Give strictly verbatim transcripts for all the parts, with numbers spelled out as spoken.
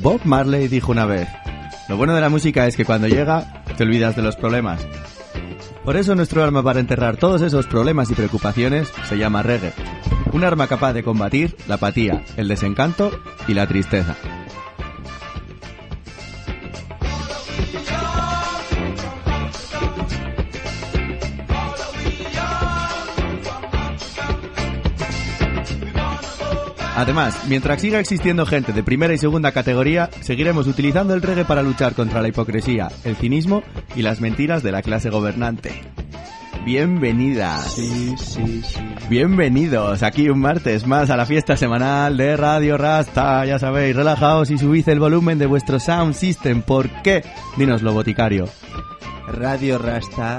Bob Marley dijo una vez: lo bueno de la música es que cuando llega, te olvidas de los problemas. Por eso nuestro arma para enterrar todos esos problemas y preocupaciones se llama reggae. Un arma capaz de combatir la apatía, el desencanto y la tristeza. Además, mientras siga existiendo gente de primera y segunda categoría, seguiremos utilizando el reggae para luchar contra la hipocresía, el cinismo y las mentiras de la clase gobernante. Bienvenidas. Sí, sí, sí. Bienvenidos aquí un martes más a la fiesta semanal de Radio Rasta. Ya sabéis, relajaos y subid el volumen de vuestro sound system. ¿Por qué? Dínoslo, boticario. Radio Rasta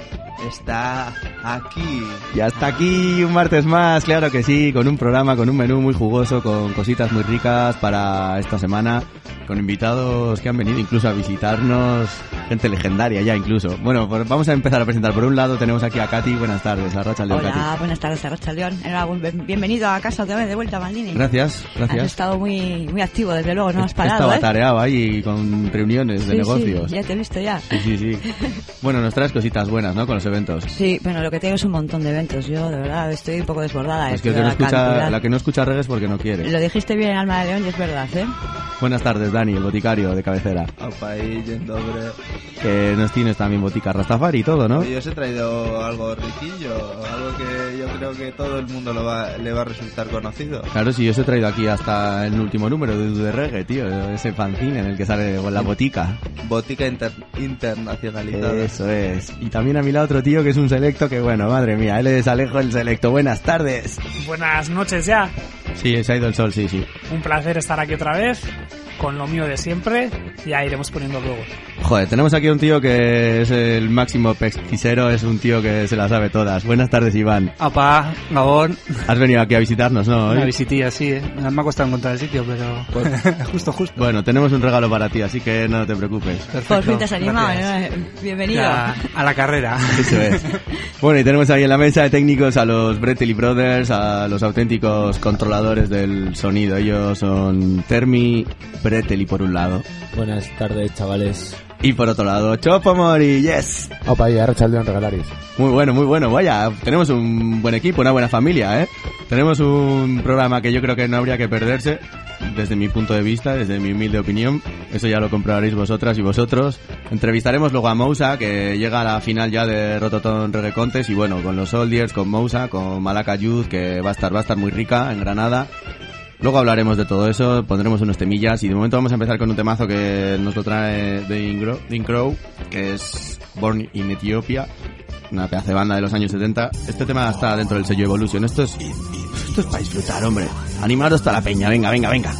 está aquí. Ya está aquí un martes más, claro que sí, con un programa, con un menú muy jugoso, con cositas muy ricas para esta semana, con invitados que han venido incluso a visitarnos, gente legendaria ya incluso. Bueno, pues vamos a empezar a presentar. Por un lado tenemos aquí a Katy. Buenas tardes, a Racha León. Hola, Katy. Buenas tardes, a Racha León. Bienvenido a casa otra vez de vuelta, Maldini. Gracias, gracias. Has estado muy muy activo, desde luego, no has parado. Estaba ¿eh? atareado ahí con reuniones de sí, negocios. Sí, ya te he visto ya. Sí, sí, sí. Bueno, nos traes cositas buenas, ¿no? Con los eventos. Sí, bueno, lo que tengo es un montón de eventos. Yo, de verdad, estoy un poco desbordada. Es que, que no la, escucha, la que no escucha reggae es porque no quiere. Lo dijiste bien, Alma de León, y es verdad, ¿eh? Buenas tardes, Dani, el boticario de cabecera. Opa, y dzień dobry. Que nos tienes también botica Rastafari y todo, ¿no? Yo os he traído algo riquillo, algo que yo creo que todo el mundo lo va, le va a resultar conocido. Claro, sí, yo os he traído aquí hasta el último número de, de reggae, tío, ese fanzine en el que sale con la botica. Botica inter, internacionalizada. Eso es. Y también a mi lado otro tío que es un selecto que, bueno, madre mía, él es Alejo el selecto. Buenas tardes. Buenas noches ya. Sí, se ha ido el sol, sí, sí. Un placer estar aquí otra vez, con lo mío de siempre, y ya iremos poniendo luego. Joder, tenemos aquí a un tío que es el máximo pesquisero, es un tío que se la sabe todas. Buenas tardes, Iván. Apa, Gabón. Has venido aquí a visitarnos, ¿no? Una visitilla, sí, ¿eh? Me ha costado encontrar el sitio, pero pues, justo, justo. Bueno, tenemos un regalo para ti, así que no te preocupes. Perfecto. Por fin te has animado, ¿no? Bienvenido. Ya, a la carrera. Eso es. Bueno, y tenemos ahí en la mesa de técnicos a los Breteli Brothers, a los auténticos controladores del sonido. Ellos son Termi, Breteli por un lado. Buenas tardes, chavales. Y por otro lado, Chopo Mori, yes. Opa, y Arrachaldeón Regalaris. Muy bueno, muy bueno. Vaya, tenemos un buen equipo, una buena familia, ¿eh? Tenemos un programa que yo creo que no habría que perderse, desde mi punto de vista, desde mi humilde opinión. Eso ya lo comprobaréis vosotras y vosotros. Entrevistaremos luego a Mousa, que llega a la final ya de Rototom Reggae Contest. Y bueno, con los Soldiers, con Mousa, con Malaka Youth, que va a estar, va a estar muy rica en Granada. Luego hablaremos de todo eso, pondremos unos temillas y de momento vamos a empezar con un temazo que nos lo trae Dean Crow, que es Born in Ethiopia, una pedazo de banda de los años setenta. Este tema está dentro del sello Evolution. Esto es, esto es para disfrutar, hombre. Animaros toda la peña, venga, venga, venga.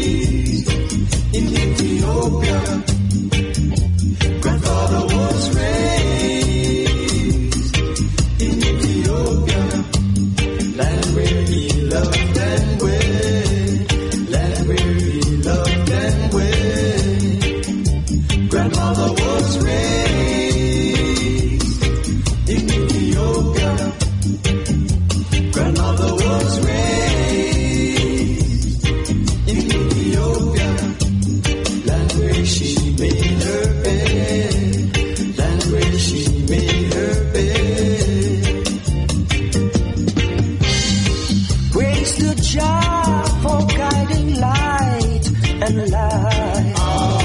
Grandfather was raised and lie.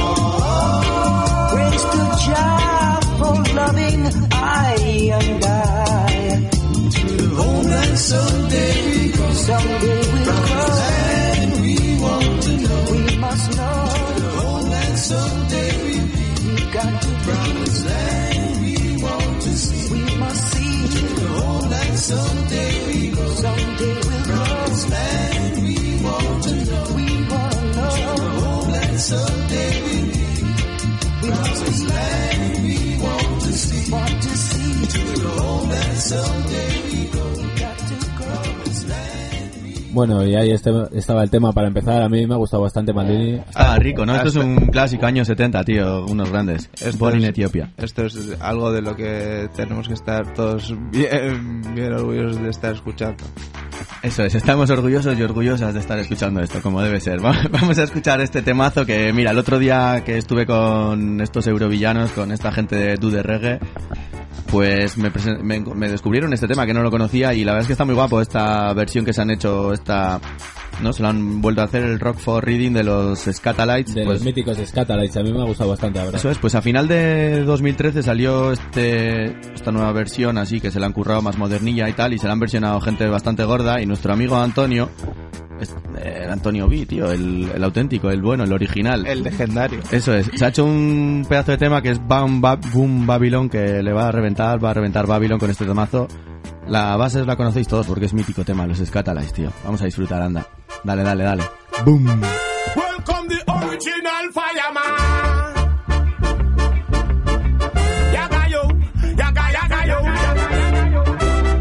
Praise to Jah for loving I and I. To the homeland someday we go. Someday we go. And we want to know. We must know. To the homeland someday we be. We got to promise land we want to see. We must see. To the homeland someday we go. Someday we'll go. Promise land we want to know. We want to know. To the homeland someday we be. We must be land we want to see. Want to see. To the homeland someday we go. Got to go. Bueno, y ahí este, estaba el tema para empezar. A mí me ha gustado bastante Maldini. Estaba rico, ¿no? Esto es un clásico año setenta, tío. Unos grandes. Born in Etiopía. Esto es algo de lo que tenemos que estar todos bien, bien orgullosos de estar escuchando. Eso es, estamos orgullosos y orgullosas de estar escuchando esto, como debe ser. Vamos a escuchar este temazo que, mira, el otro día que estuve con estos eurovillanos, con esta gente de Do The Reggae, pues me, presen- me, me descubrieron este tema que no lo conocía y la verdad es que está muy guapo esta versión que se han hecho, esta, ¿no? Se lo han vuelto a hacer, el Rock for Reading de los Scatalites. De pues, los míticos Scatalites, a mí me ha gustado bastante, la verdad. Eso es, pues a final de dos mil trece salió este esta nueva versión así que se la han currado más modernilla y tal, y se la han versionado gente bastante gorda, y nuestro amigo Antonio, el Antonio B, tío, el, el auténtico, el bueno, el original. El legendario. Eso es, se ha hecho un pedazo de tema que es Bam, Bam Boom Babylon, que le va a reventar, va a reventar Babylon con este temazo. La base la conocéis todos porque es mítico tema, los Scatalites, tío. Vamos a disfrutar, anda. Dale, dale, dale. Boom. Welcome the original fireman. Yaga yo, yaga yaga yo, yaga yaga yo.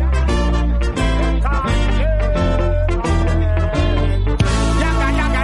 Yaga yaga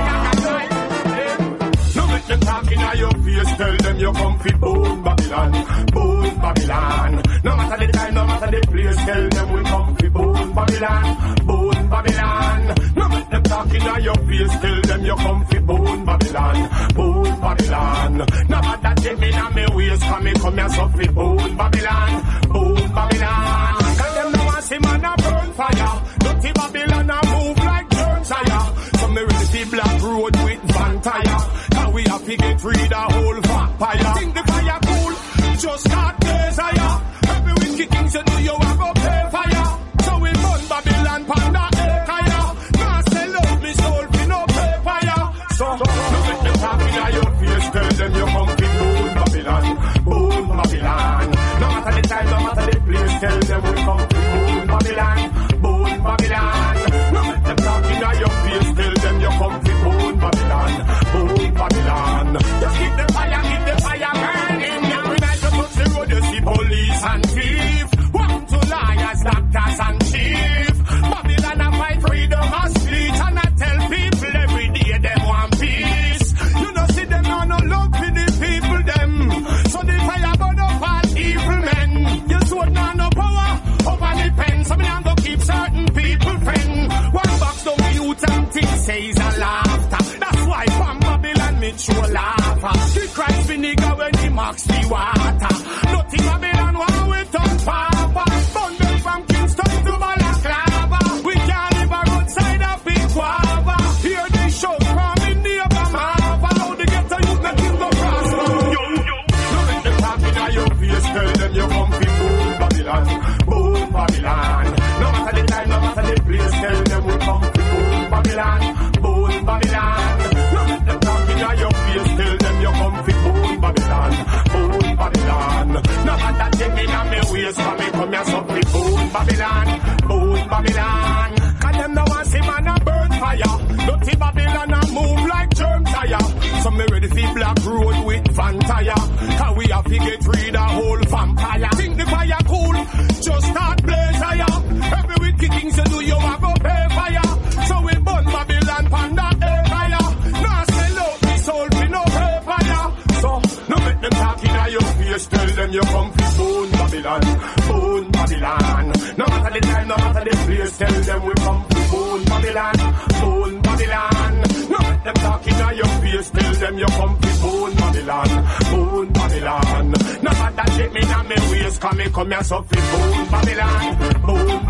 yaga. No make them talk in your face, tell them you come fi boom Babylon, boom Babylon. No matter the time, no matter the place, tell them we come fi boom Babylon, boom Babylon. No make them talk in your face, tell them you come fi boom Babylon, boom Babylon. No matter take me na me ways, come me come here so fi boom Babylon, boom Babylon. Cause them no want see man a burn fire, dirty Babylon a move like germ tire. So me ready fi black road with van tire. Cause we have to get rid of whole vampire. Think the fire cool, just start blaze higher. Every wicked thing you do, you have to pay fire. So we burn Babylon panda higher. Now sell out me soul fi no pay fire. So no make them talk in your face, tell them you come fi boom Babylon, boom Babylon. No matter the time, no matter the place, tell them we come fi boom Babylon, boom Babylon. No make them talk in your face, tell them you come fi boom Babylon, boom Babylon. Just keep the fire, keep the fire burning. Every night you touch the road, you see police and thief. One to liars, doctors and chief. Babylon a fight freedom of speech, and I tell people every day they want peace. You know see them now no love for the people them. So the fire burn up all evil men. Your sword now no power over the pen. So me now go keep certain people friend. One box down the youth and things says a laughter. That's why from Babylon me show laughter. He cries vinegar when he mocks the water. Nothing Babylon want we turn papa. Burn them from Kingston to Balaclava. We can't live a roadside of big guava. Hear the show from in the Obama. Follow the ghetto youth make him go prosper. Yo, yo. No make them talk in your face, tell them you come fi boom Babylon, boom Babylon. No matter the time, no matter the place, tell them we come fi boom Babylon, boom Babylon. No make them talk in your face, tell them you come fi boom Babylon, boom Babylon. No matter take me na me ways, for me come here so fi boom Babylon, boom Babylon. Cause them no want see man a burn fire. Dirty Babylon a move like germ tire. So me ready fi black road with van tire. Cause we have to get rid of whole vampire. Think the fire cool, just start blaze higher. Every wicked thing you do, you have to pay fire. So we burn Babylon panda air fire. Now sell out the soul fi no pay fire. So no make them talk in your face, tell them you come fi boom Babylon, boom Babylon. No matter the time, no matter the place, tell them we come fi boom Babylon, boom Babylon. No make them talk in your face, tell them you come fi boom Babylon, boom Babylon. No matter take me na me ways, come me come here so fi boom Babylon, boom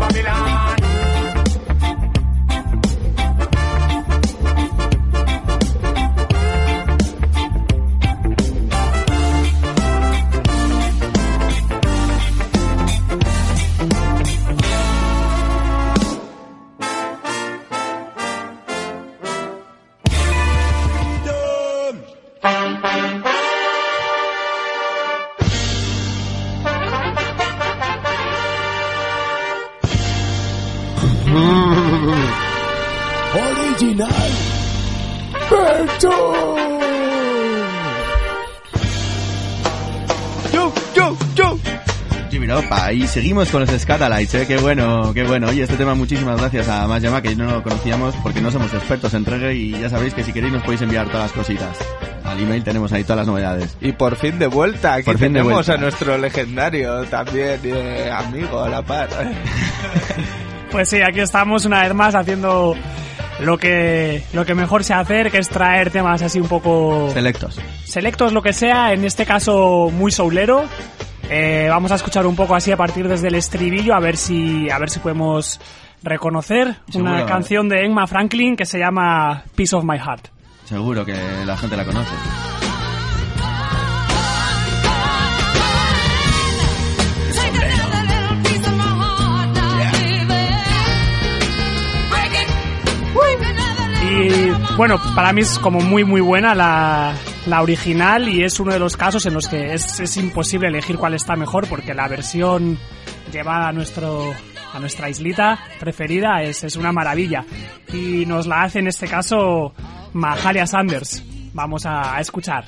Babylon. Give It Up. Y seguimos con los Scatalites, ¿eh? Qué bueno, qué bueno. Oye, este tema muchísimas gracias a Mayama, que no lo conocíamos porque no somos expertos en reggae y ya sabéis que si queréis nos podéis enviar todas las cositas. Al email tenemos ahí todas las novedades. Y por fin de vuelta, aquí Por fin de tenemos vuelta. a nuestro legendario también eh, amigo a la par. Pues sí, aquí estamos una vez más haciendo lo que lo que mejor sé hacer, que es traer temas así un poco Selectos. selectos, lo que sea, en este caso muy soulero. Eh, vamos a escuchar un poco así a partir desde el estribillo, a ver si a ver si podemos reconocer una Seguro. canción de Emma Franklin que se llama Piece of My Heart. Seguro que la gente la conoce. Y bueno, para mí es como muy muy buena la, la original y es uno de los casos en los que es, es imposible elegir cuál está mejor porque la versión llevada a nuestro a nuestra islita preferida es, es una maravilla y nos la hace en este caso Mahalia Sanders. Vamos a, a escuchar.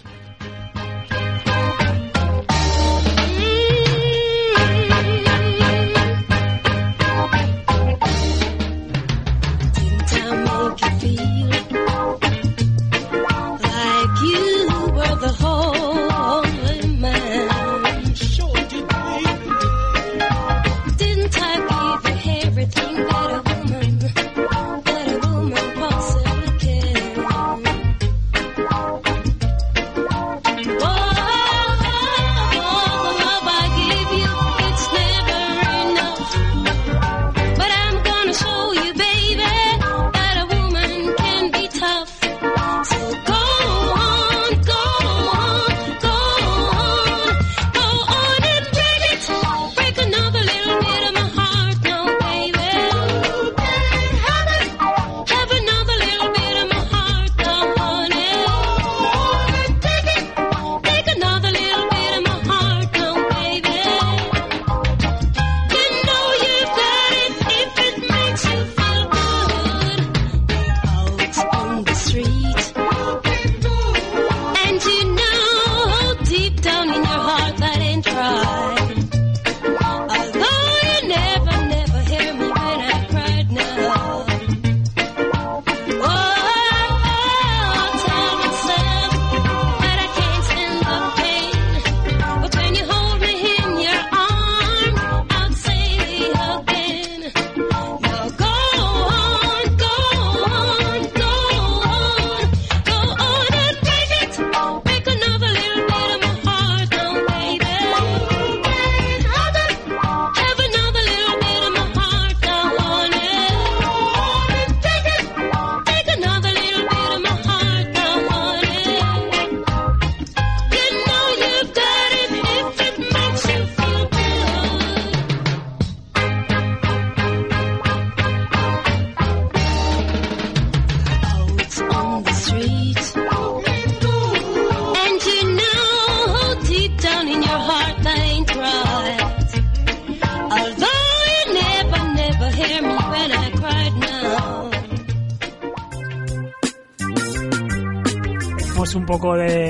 Un poco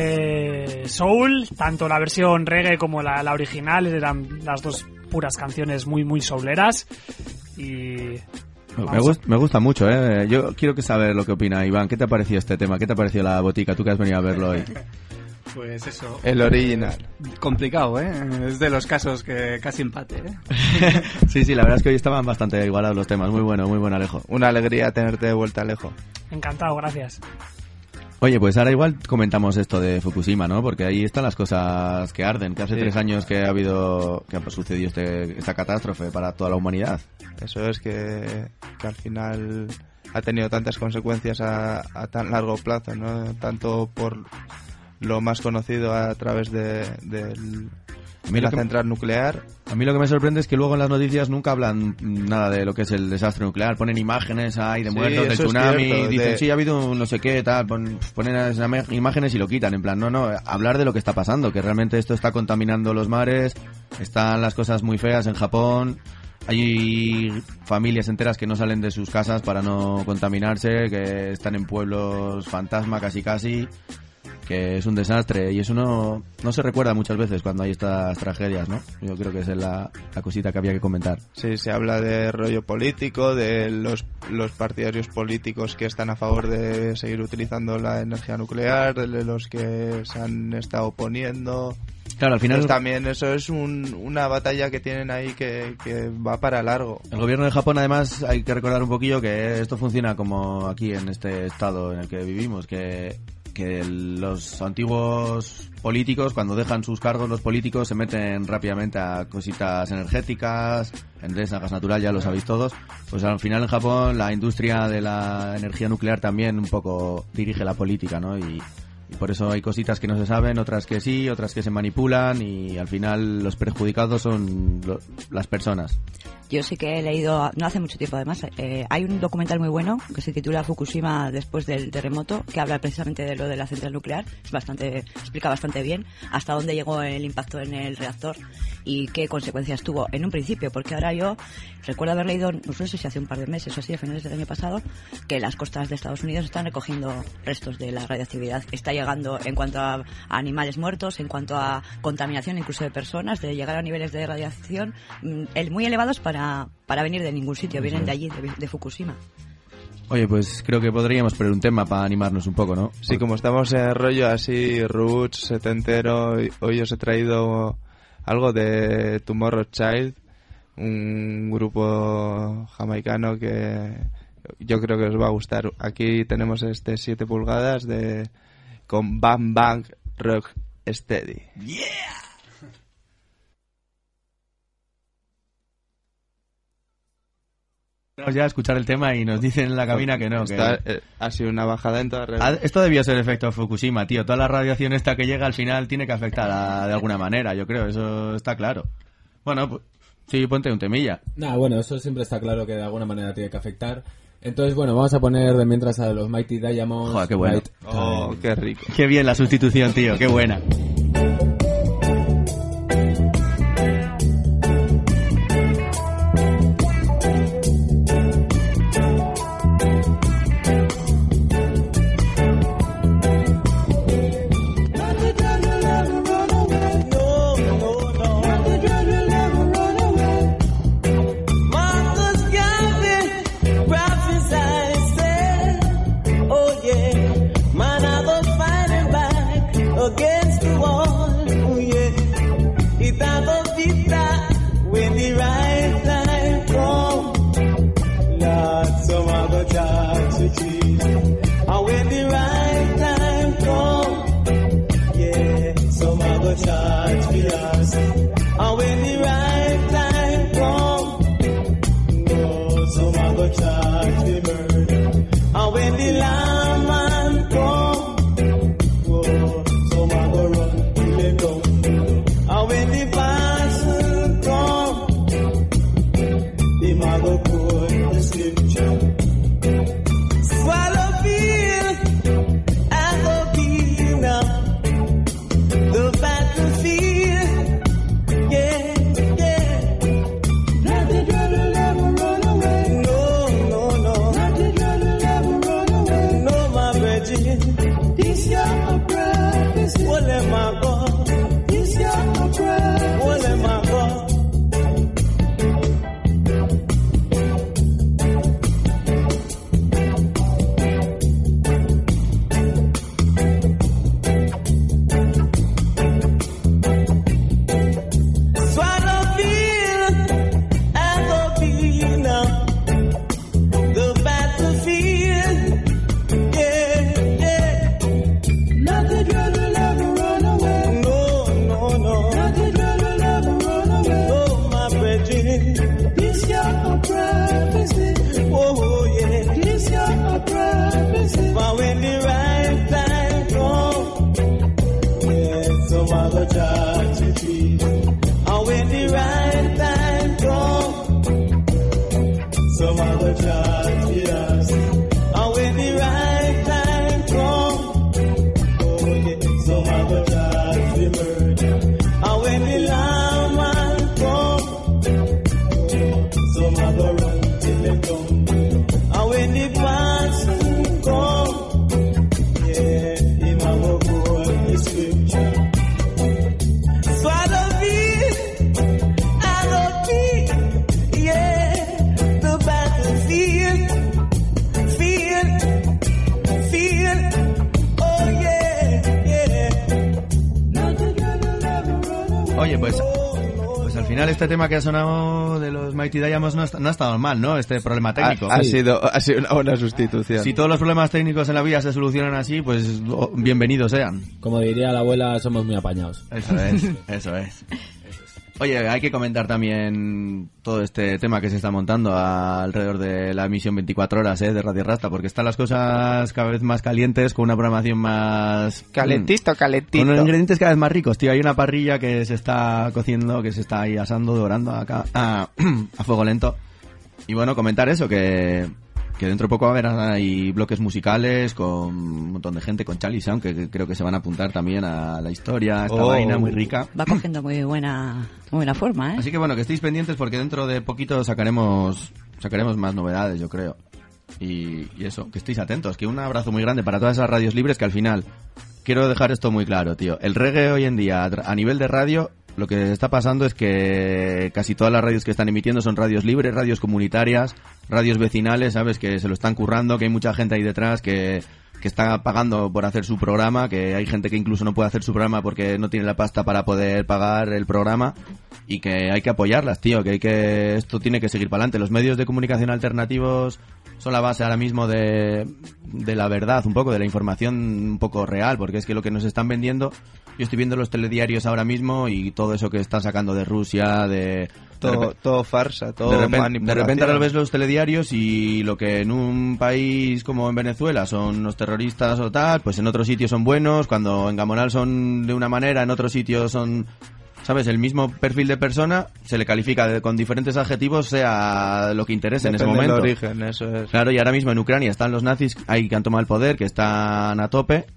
de soul, tanto la versión reggae como la, la original eran las dos puras canciones muy muy souleras y me, gust, me gusta mucho, eh. Yo quiero que saber lo que opina Iván. ¿Qué te ha parecido este tema? ¿Qué te ha parecido La Botica? Tú que has venido a verlo hoy. Pues eso. El original. Complicado, ¿eh? Es de los casos que casi empate, ¿eh? Sí, sí, la verdad es que hoy estaban bastante igualados los temas. Muy bueno, muy buen Alejo. Una alegría tenerte de vuelta, Alejo. Encantado, gracias. Oye, pues ahora igual comentamos esto de Fukushima, ¿no? Porque ahí están las cosas que arden, que hace Sí. tres años que ha habido, que ha sucedido este, esta catástrofe para toda la humanidad. Eso es que, que al final ha tenido tantas consecuencias a, a tan largo plazo, ¿no? Tanto por lo más conocido a través de, del, de la que, central nuclear. A mí lo que me sorprende es que luego en las noticias nunca hablan nada de lo que es el desastre nuclear. Ponen imágenes ahí de Sí, muertos, del eso es tsunami, cierto, dicen de- sí, ha habido un no sé qué, tal, pon- ponen esas imágenes y lo quitan. En plan, no, no, hablar de lo que está pasando, que realmente esto está contaminando los mares, están las cosas muy feas en Japón. Hay familias enteras que no salen de sus casas para no contaminarse, que están en pueblos fantasma casi casi. que es un desastre y eso no, no se recuerda muchas veces cuando hay estas tragedias, ¿no? Yo creo que esa es la, la cosita que había que comentar. Sí, se habla de rollo político, de los, los partidarios políticos que están a favor de seguir utilizando la energía nuclear, de los que se han estado oponiendo. Claro, al final... Pues también eso es un, una batalla que tienen ahí que, que va para largo. El gobierno de Japón, además, hay que recordar un poquillo que esto funciona como aquí en este estado en el que vivimos, que... que los antiguos políticos, cuando dejan sus cargos, los políticos se meten rápidamente a cositas energéticas, Endesa, gas natural, ya lo sabéis todos. Pues al final en Japón la industria de la energía nuclear también un poco dirige la política, ¿no? Y, y por eso hay cositas que no se saben, otras que sí, otras que se manipulan y al final los perjudicados son lo, las personas. Yo sí que he leído, no hace mucho tiempo además, eh, hay un documental muy bueno que se titula Fukushima después del terremoto, que habla precisamente de lo de la central nuclear. Es bastante, explica bastante bien hasta dónde llegó el impacto en el reactor y qué consecuencias tuvo en un principio, porque ahora yo recuerdo haber leído, no sé si hace un par de meses o así, a finales del año pasado, que las costas de Estados Unidos están recogiendo restos de la radiactividad. Está llegando en cuanto a, a animales muertos, en cuanto a contaminación incluso de personas, de llegar a niveles de radiación el muy elevados para para venir de ningún sitio, vienen de allí, de, de Fukushima. Oye, pues creo que podríamos poner un tema para animarnos un poco, ¿no? Sí, como estamos en rollo así, roots, setentero, hoy os he traído algo de Tomorrow Child, un grupo jamaicano que yo creo que os va a gustar. Aquí tenemos este siete pulgadas de con Bang Bang Rock Steady. ¡Yeah! Vamos ya a escuchar el tema y nos dicen en la cabina que no. Está, que... eh, ha sido una bajada en toda regla. Esto debió ser efecto Fukushima, tío. Toda la radiación esta que llega al final tiene que afectar a, de alguna manera, yo creo. Eso está claro. Bueno, pues, sí, ponte un temilla. Nah, bueno, eso siempre está claro que de alguna manera tiene que afectar. Entonces, bueno, vamos a poner de mientras a los Mighty Diamonds. Joder, qué bueno. Oh, qué rico. Qué bien la sustitución, tío. Qué buena. When the Oye, pues... Pues al final este tema que ha sonado de los Mighty Diamonds no ha, no ha estado mal, ¿no? Este problema técnico. Ha, ha, sido, ha sido una buena sustitución. Si todos los problemas técnicos en la vida se solucionan así, pues oh, bienvenidos sean. Como diría la abuela, somos muy apañados. Eso es, eso es. Oye, hay que comentar también todo este tema que se está montando alrededor de la emisión veinticuatro horas ¿eh? de Radio Rasta, porque están las cosas cada vez más calientes, con una programación más... Calentito, calentito. Con ingredientes cada vez más ricos, tío. Hay una parrilla que se está cociendo, que se está ahí asando, dorando acá a, a fuego lento. Y bueno, comentar eso, que... que dentro de poco va a haber ahí bloques musicales con un montón de gente, con Charlie Sound, que, que creo que se van a apuntar también a la historia, esta oh. vaina muy rica. Va cogiendo muy buena muy buena forma, ¿eh? Así que bueno, que estéis pendientes porque dentro de poquito sacaremos sacaremos más novedades, yo creo. Y, y eso, que estéis atentos, que un abrazo muy grande para todas esas radios libres, que al final, quiero dejar esto muy claro, tío. El reggae hoy en día, a nivel de radio... Lo que está pasando es que casi todas las radios que están emitiendo son radios libres, radios comunitarias, radios vecinales, ¿sabes? Que se lo están currando, que hay mucha gente ahí detrás que, que está pagando por hacer su programa, que hay gente que incluso no puede hacer su programa porque no tiene la pasta para poder pagar el programa y que hay que apoyarlas, tío, que hay que esto tiene que seguir para adelante. Los medios de comunicación alternativos son la base ahora mismo de, de la verdad, un poco, de la información un poco real, porque es que lo que nos están vendiendo... Yo estoy viendo los telediarios ahora mismo y todo eso que están sacando de Rusia, de... Todo, de repente, todo farsa, todo de repente, manipulación. De repente ahora ves los telediarios y lo que en un país como en Venezuela son los terroristas o tal, pues en otros sitios son buenos, cuando en Gamonal son de una manera, en otros sitios son... ¿Sabes? El mismo perfil de persona se le califica de, con diferentes adjetivos, sea lo que interese Depende en ese momento. del origen, eso es. Claro, y ahora mismo en Ucrania están los nazis ahí que han tomado el poder, que están a tope...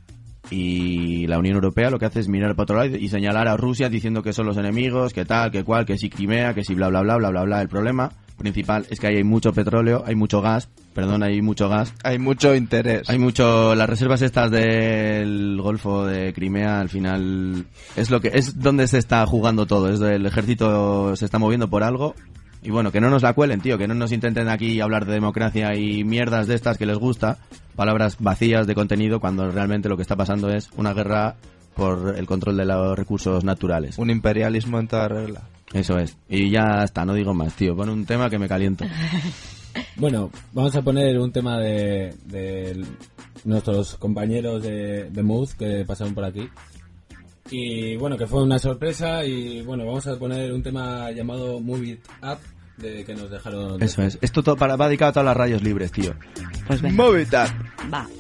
Y la Unión Europea lo que hace es mirar para otro lado y señalar a Rusia diciendo que son los enemigos, que tal, que cual, que si Crimea, que si bla bla bla bla bla bla. El problema principal es que ahí hay mucho petróleo, hay mucho gas, perdón, hay mucho gas. Hay mucho interés. Hay mucho, las reservas estas del Golfo de Crimea al final es lo que es donde se está jugando todo, es el ejército se está moviendo por algo. Y bueno, que no nos la cuelen, tío, que no nos intenten aquí hablar de democracia y mierdas de estas que les gusta, palabras vacías de contenido, cuando realmente lo que está pasando es una guerra por el control de los recursos naturales. Un imperialismo en toda regla. Eso es. Y ya está, no digo más, tío. Pon un tema que me caliento. Bueno, vamos a poner un tema de, de nuestros compañeros de, de Mood que pasaron por aquí. Y bueno, que fue una sorpresa. Y bueno, vamos a poner un tema llamado Move It Up, de que nos dejaron. Eso es. Esto todo para, va dedicado a todas las radios libres, tío. Pues venga. Move It Up. Va.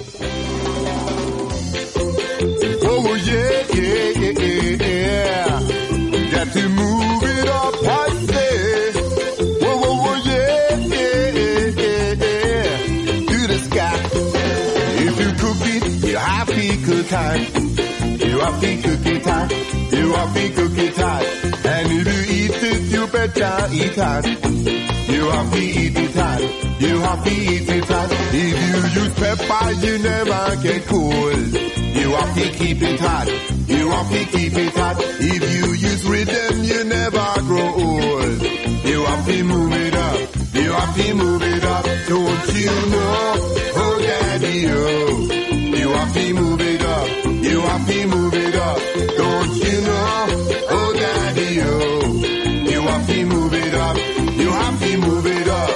Oh yeah, yeah, yeah, yeah. Got to move it up, I say. Whoa, whoa, whoa, yeah, yeah, yeah, yeah. To the sky. If you cook it, you have to cook time. You have to cook it hot. You have to cook it hot. And if you eat it, you better eat hot. You have to eat it hot. You have to eat it hot. If you use pepper, you never get cold. You have to keep it hot. You have to keep it hot. If you use rhythm, you never grow old. You have to move it up. You have to move it up. Don't you know? Oh, daddy, oh. You have to move it up. You have to move it up. Don't you know? Oh, daddy, oh. You have to move it up. You have to move it up.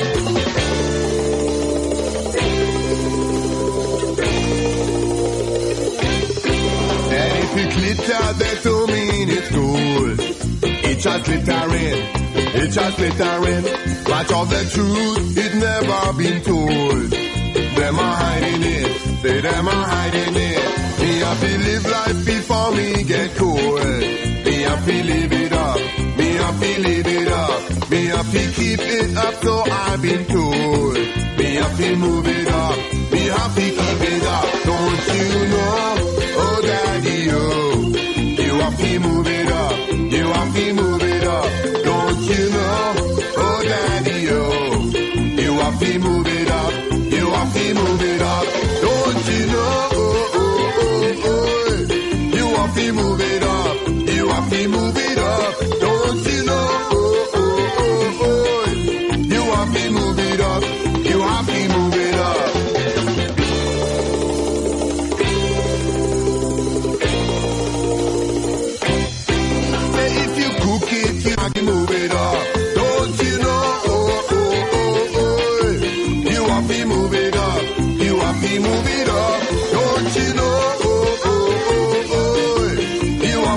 If you glitter, that don't mean it's gold. It's just glittering, it's just glittering. But all the truth, it never been told. Them are hiding it, they them are hiding it. Me have to live life before me get cold. Me have to live it up, me have to live it up. Me have to keep it up, so I've been told. Me have to move it up, me have to keep it up. Don't you know? Oh, daddy, oh, you have to move it up, you have to move it up, don't you know? Oh, daddy, oh, you have to move it up, you have to move it up, don't you know? Oh, oh, oh, oh, you have to move it up, you have to move it up, don't you know? Oh, oh, oh, oh, you have to move it up, you have to move it up.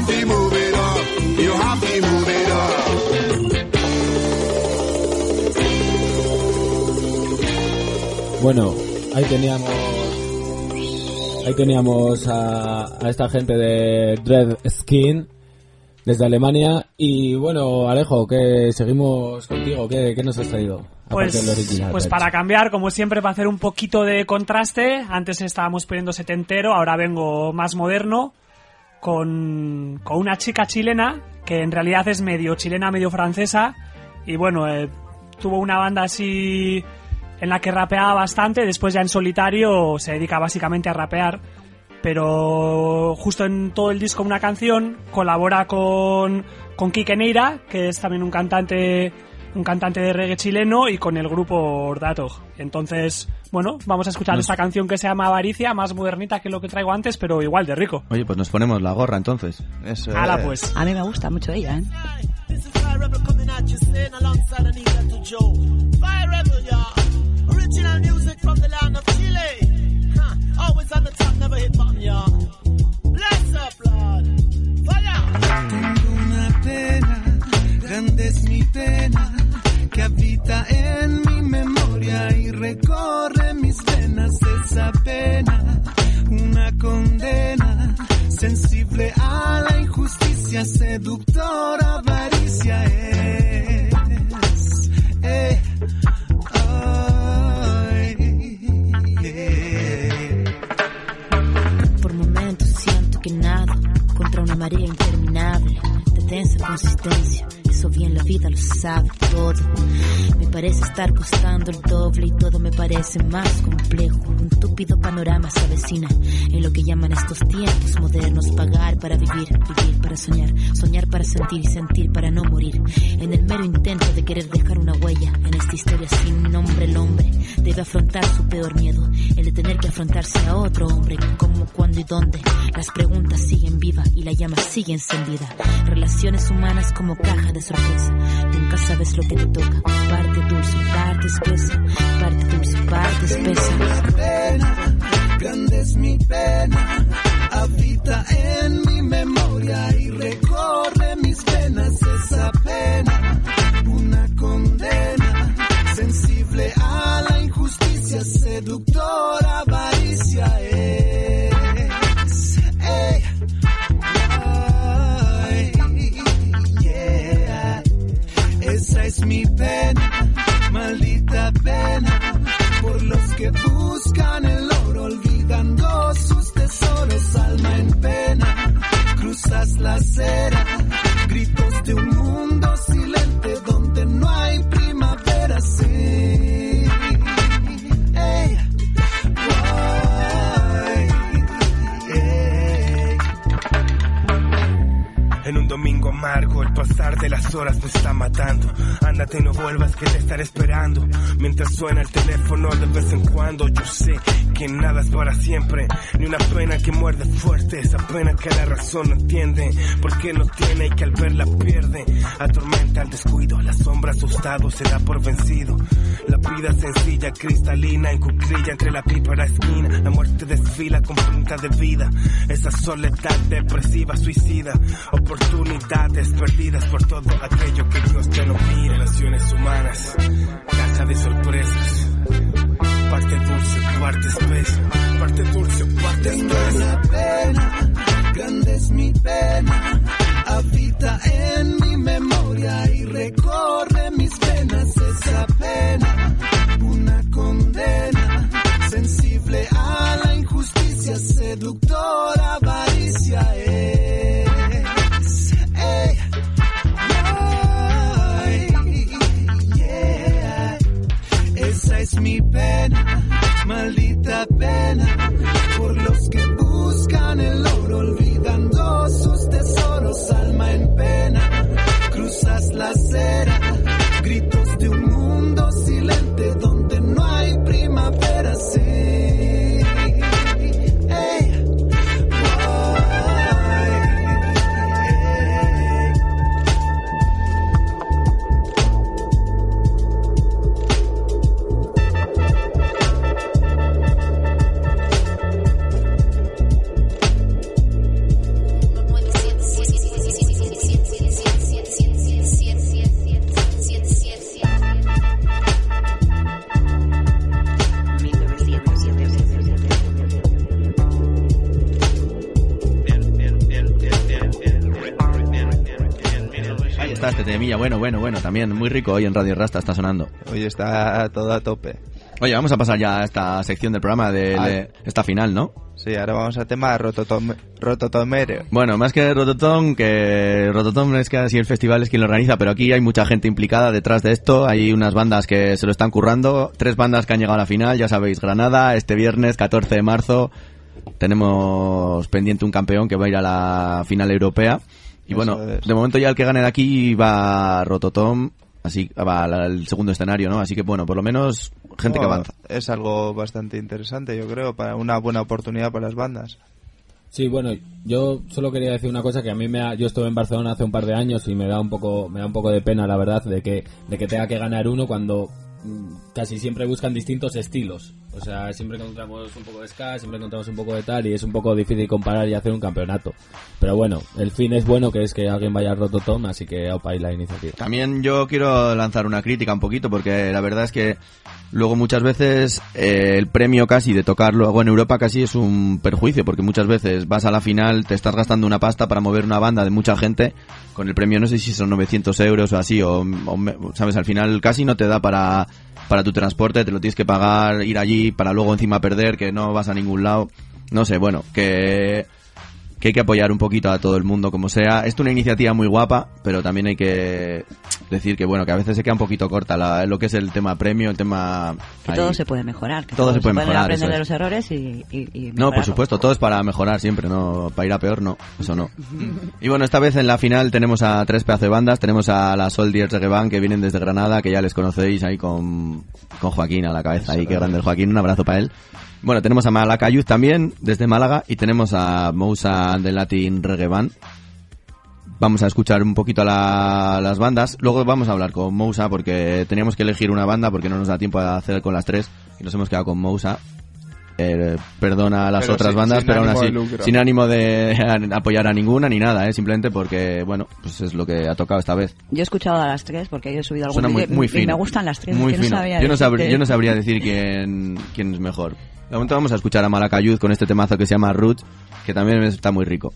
have to move it up. You have to move it up. Bueno, ahí teníamos ahí teníamos a, a esta gente de Dread Skin desde Alemania. Y bueno, Alejo, que seguimos contigo, ¿qué, qué nos has traído? Pues, Aparte del original, pues para cambiar, como siempre, para hacer un poquito de contraste. Antes estábamos poniendo setentero, ahora vengo más moderno, con, con una chica chilena que en realidad es medio chilena, medio francesa. Y bueno, eh, tuvo una banda así en la que rapeaba bastante. Después ya en solitario se dedica básicamente a rapear, pero justo en todo el disco una canción. Colabora con, con Quique Neira, que es también un cantante un cantante de reggae chileno, y con el grupo Ordato. Entonces, bueno, vamos a escuchar Nos... esta canción que se llama Avaricia, más modernita que lo que traigo antes, pero igual de rico. Oye, pues nos ponemos la gorra entonces. Eso Hala, es. pues. A mí me gusta mucho ella, ¿eh? Tengo una pena, grande es mi pena, que habita en mi memoria y recorre mis venas. Esa pena, una condena, sensible a la injusticia, seductora avaricia es. Eh, ay, eh. Por momentos siento que nado contra una marea interminable de densa consistencia. Eso bien la vida lo sabe todo. Me parece estar costando el doble y todo me parece más complejo. Un túpido panorama se avecina en lo que llaman estos tiempos modernos. Pagar para vivir, vivir para soñar, soñar para sentir y sentir para no morir. En el mero intento de querer dejar una huella en esta historia sin nombre, el hombre debe afrontar su peor miedo, el de tener que afrontarse a otro hombre. ¿Cómo, cuándo y dónde? Las preguntas siguen vivas y la llama sigue encendida. Relaciones humanas como caja de sorpresa. Nunca sabes lo que te toca. Parte dulce, parte espesa. Parte dulce, parte espesa. Pena, grande es mi pena, habita en mi memoria y recorre mis venas. Esa pena, una condena, sensible a la injusticia, seductora avaricia es. Ey. Esa es mi pena, maldita pena, por los que buscan el oro, olvidando sus tesoros, alma en pena. Cruzas la acera, gritos de un mundo silente donde no hay primavera, sí. Hey. Hey. En un domingo amargo, el pasar de las horas me está matando. Ándate, no vuelvas, que te estaré esperando. Mientras suena el teléfono de vez en cuando. Yo sé que nada es para siempre, ni una pena que muerde fuerte. Esa pena que la razón no entiende, porque no tiene y que al verla pierde. Atormenta el descuido, la sombra asustado se da por vencido. La vida sencilla, cristalina, en cuclilla entre la pipa y la esquina. La muerte desfila con pinta de vida. Esa soledad depresiva, suicida. Oportunidades perdidas por todo aquello que Dios te lo mira. Relaciones humanas, caja de sorpresas. Parte dulce, parte espesa. Parte dulce, parte espesa. Una pena, grande es mi pena, habita en mi memoria y recorre mis venas. Esa pena, una condena, sensible a la injusticia, seductora avaricia es. Hey. Esa es mi pena, maldita pena, por los que buscan el oro, olvidando sus tesoros, alma en pena. Cruzas la acera, gritos de un mundo silente donde no hay primavera, sí. Hey. está este temilla? Bueno, bueno, bueno, también muy rico hoy en Radio Rasta está sonando. Hoy está todo a tope. Oye, vamos a pasar ya a esta sección del programa de, Ah. de esta final, ¿no? Sí, ahora vamos al tema rototom rototomero. Bueno, más que Rototom, que Rototom es que así el festival es quien lo organiza, pero aquí hay mucha gente implicada detrás de esto, hay unas bandas que se lo están currando, tres bandas que han llegado a la final, ya sabéis, Granada, este viernes, catorce de marzo, tenemos pendiente un campeón que va a ir a la final europea, y Eso bueno, es. de momento ya el que gane de aquí va Rototom, así va al, al segundo escenario, ¿no? Así que bueno, por lo menos gente que No, avanza. Es algo bastante interesante, yo creo, para una buena oportunidad para las bandas. Sí, bueno, yo solo quería decir una cosa que a mí me ha, yo estuve en Barcelona hace un par de años y me da un poco me da un poco de pena, la verdad, de que de que tenga que ganar uno cuando mm, casi siempre buscan distintos estilos. O sea, siempre encontramos un poco de ska, siempre encontramos un poco de tal y es un poco difícil comparar y hacer un campeonato. Pero bueno, el fin es bueno, que es que alguien vaya a Rototom, así que aupa ahí la iniciativa. También yo quiero lanzar una crítica un poquito porque la verdad es que luego muchas veces eh, el premio casi de tocar luego en Europa casi es un perjuicio porque muchas veces vas a la final, te estás gastando una pasta para mover una banda de mucha gente con el premio no sé si son novecientos euros o así o, o me- sabes, al final casi no te da para para tu transporte, te lo tienes que pagar, ir allí para luego encima perder, que no vas a ningún lado, no sé, bueno, que que hay que apoyar un poquito a todo el mundo como sea. Esto es una iniciativa muy guapa, pero también hay que decir que bueno, que a veces se queda un poquito corta la, lo que es el tema premio, el tema... Que ahí. todo se puede mejorar. Que Todo se puede mejorar, aprender eso de es. los errores y, y, y No, por mejorarlo. supuesto, todo es para mejorar siempre, no para ir a peor, no, eso no. Y bueno, esta vez en la final tenemos a tres pedazos de bandas, tenemos a la Soldiers Reggae Band que vienen desde Granada, que ya les conocéis ahí con, con Joaquín a la cabeza, ahí, qué grande el Joaquín, un abrazo para él. Bueno, tenemos a Malaca Youth también, desde Málaga, y tenemos a Mousa de Latin Reggae Band. Vamos a escuchar un poquito a la- las bandas, luego vamos a hablar con Mousa porque teníamos que elegir una banda porque no nos da tiempo a hacer con las tres, y nos hemos quedado con Mousa. Eh, perdona a las Pero otras sin- bandas, sin pero aún ánimo así, de lucro. sin ánimo de a- apoyar a ninguna ni nada, ¿eh? Simplemente porque, bueno, pues es lo que ha tocado esta vez. Yo he escuchado a las tres porque yo he subido algún Suena muy, vídeo muy y fino. me gustan las tres. Muy es que fino. No sabía yo, no sabr- decirte. yo no sabría decir quién, quién es mejor. De momento vamos a escuchar a Malaca Youth con este temazo que se llama Root, que también está muy rico.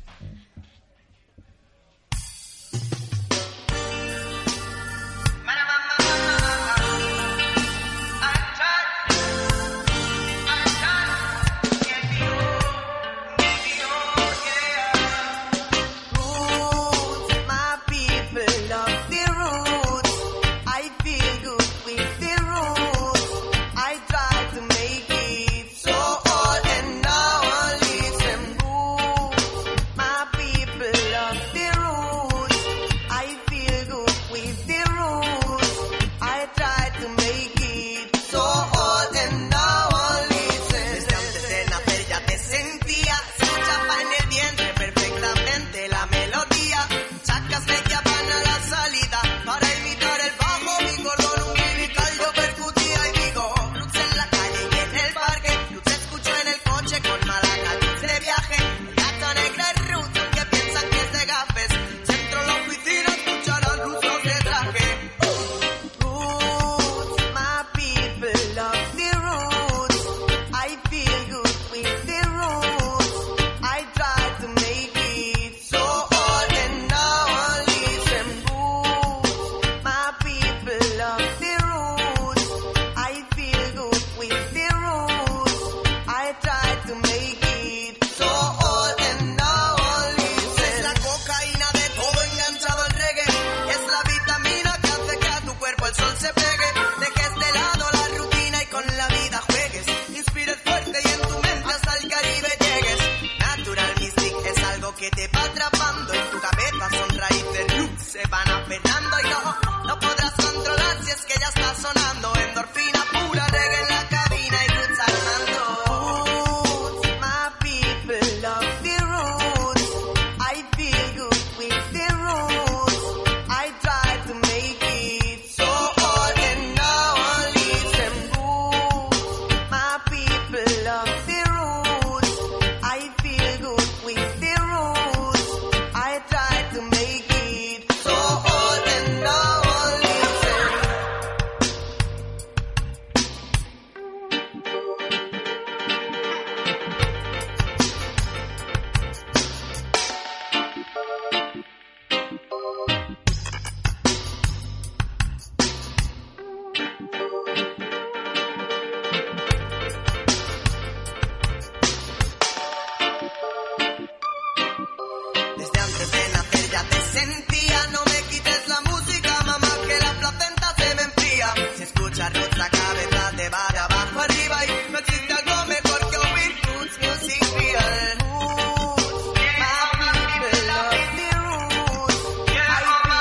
My people love the roots. I feel good with the roots. I try to make it so all and now I listen roots. My people love the roots. I feel good with the roots. I try to make it so all and now I listen. Desde antes de nacer ya te sentía, se escuchaba en el vientre perfectamente la melodía. Chacas me llaman a la salida para imitar el bajo, mi cordón umbilical yo percutía y digo, luz en la calle y en el parque, luz escucho en el coche con Malaca, luz de viaje, el gato negra es ruso que piensan que es de gafes, centro la oficina escucharán rusos de traje. Roots, my people love the roots, I feel good with the roots, I try to make it so all and now I listen roots, my people love the roots, I feel good with the roots, I try to make it so all and now I listen. Es la cocaína de todo enganchado al reggae, es la vitamina que hace que a tu cuerpo el sol se pegue, dejes de lado la rutina y con la vida juegues, inspires fuerte y en tu mente hasta el Caribe llegues. Natural Mystic es algo que te va atrapando, en tu cabeza son raíces, roots se van aferrando y no, no podrás controlar si es que ya está sonando, endorfina pura, reggae en la cabina y roots armando. Roots, my people love the roots, I feel good with the roots, I try to make it so all and now I listen roots, my people love the roots, I feel good with the roots, I try to make it so all and now I listen. Desde antes de nacer ya te sentía. No me quites la música, mamá, que la placenta se me enfría. Si escuchas roots la cabeza te va de abajo arriba. Y no existe algo mejor que oír roots music real. Roots, my people love me roots. I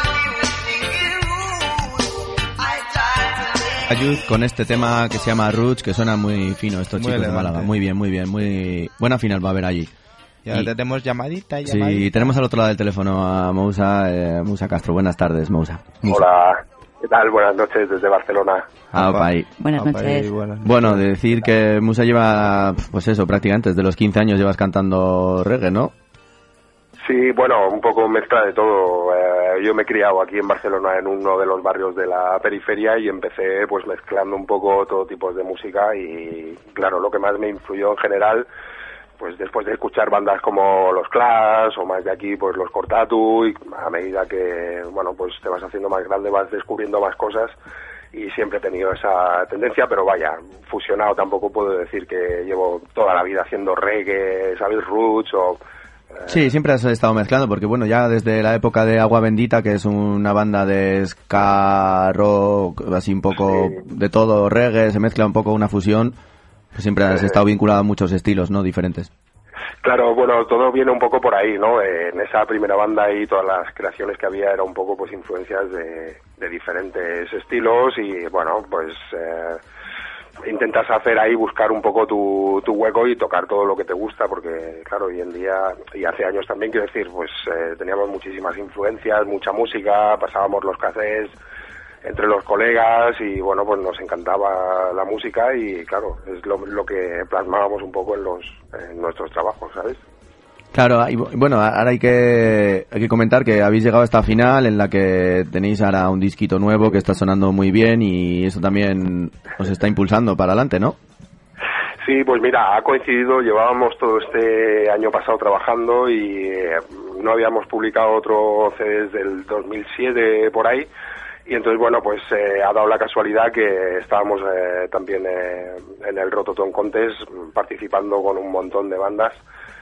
feel roots, I try to live. Ayud con este tema que se llama Roots, que suena muy fino estos Muy chicos de elegante. Málaga. Muy bien, muy bien, muy buena final va a haber allí. Ya Y- tenemos llamadita, llamadita. Sí, tenemos al otro lado del teléfono a Mousa, eh, Mousa Castro. Buenas tardes, Mousa. Mousa. Hola, ¿qué tal? Buenas noches desde Barcelona. Ah, opa, ahí. Buenas Opa, noches. y buenas noches. Bueno, de decir que Mousa lleva, pues eso, prácticamente desde los quince años llevas cantando reggae, ¿no? Sí, bueno, un poco mezcla de todo. Eh, yo me he criado aquí en Barcelona en uno de los barrios de la periferia y empecé pues mezclando un poco todo tipo de música y claro, lo que más me influyó en general, pues después de escuchar bandas como los Clash o más de aquí pues los Cortatu, y a medida que bueno pues te vas haciendo más grande vas descubriendo más cosas y siempre he tenido esa tendencia, pero vaya, fusionado tampoco puedo decir que llevo toda la vida haciendo reggae, ¿sabes? Roots o... Sí, siempre has estado mezclando, porque bueno, ya desde la época de Agua Bendita, que es una banda de ska, rock, así un poco Sí. de todo, reggae, se mezcla un poco una fusión, pues siempre has Eh. estado vinculado a muchos estilos, ¿no? Diferentes. Claro, bueno, todo viene un poco por ahí, ¿no? Eh, en esa primera banda y todas las creaciones que había era un poco pues influencias de, de diferentes estilos y bueno, pues eh, intentas hacer ahí, buscar un poco tu, tu hueco y tocar todo lo que te gusta porque claro, hoy en día y hace años también, quiero decir, pues eh, teníamos muchísimas influencias, mucha música, pasábamos los cassettes entre los colegas y bueno, pues nos encantaba la música y claro, es lo, lo que plasmábamos un poco en los en nuestros trabajos, ¿sabes? Claro, y bu- bueno, ahora hay que, hay que comentar que habéis llegado a esta final en la que tenéis ahora un disquito nuevo que está sonando muy bien y eso también os está impulsando para adelante, ¿no? Sí, pues mira, ha coincidido, llevábamos todo este año pasado trabajando y eh, no habíamos publicado otro C D desde el dos mil siete por ahí y entonces bueno, pues eh, ha dado la casualidad que estábamos eh, también eh, en el Rototom Contest participando con un montón de bandas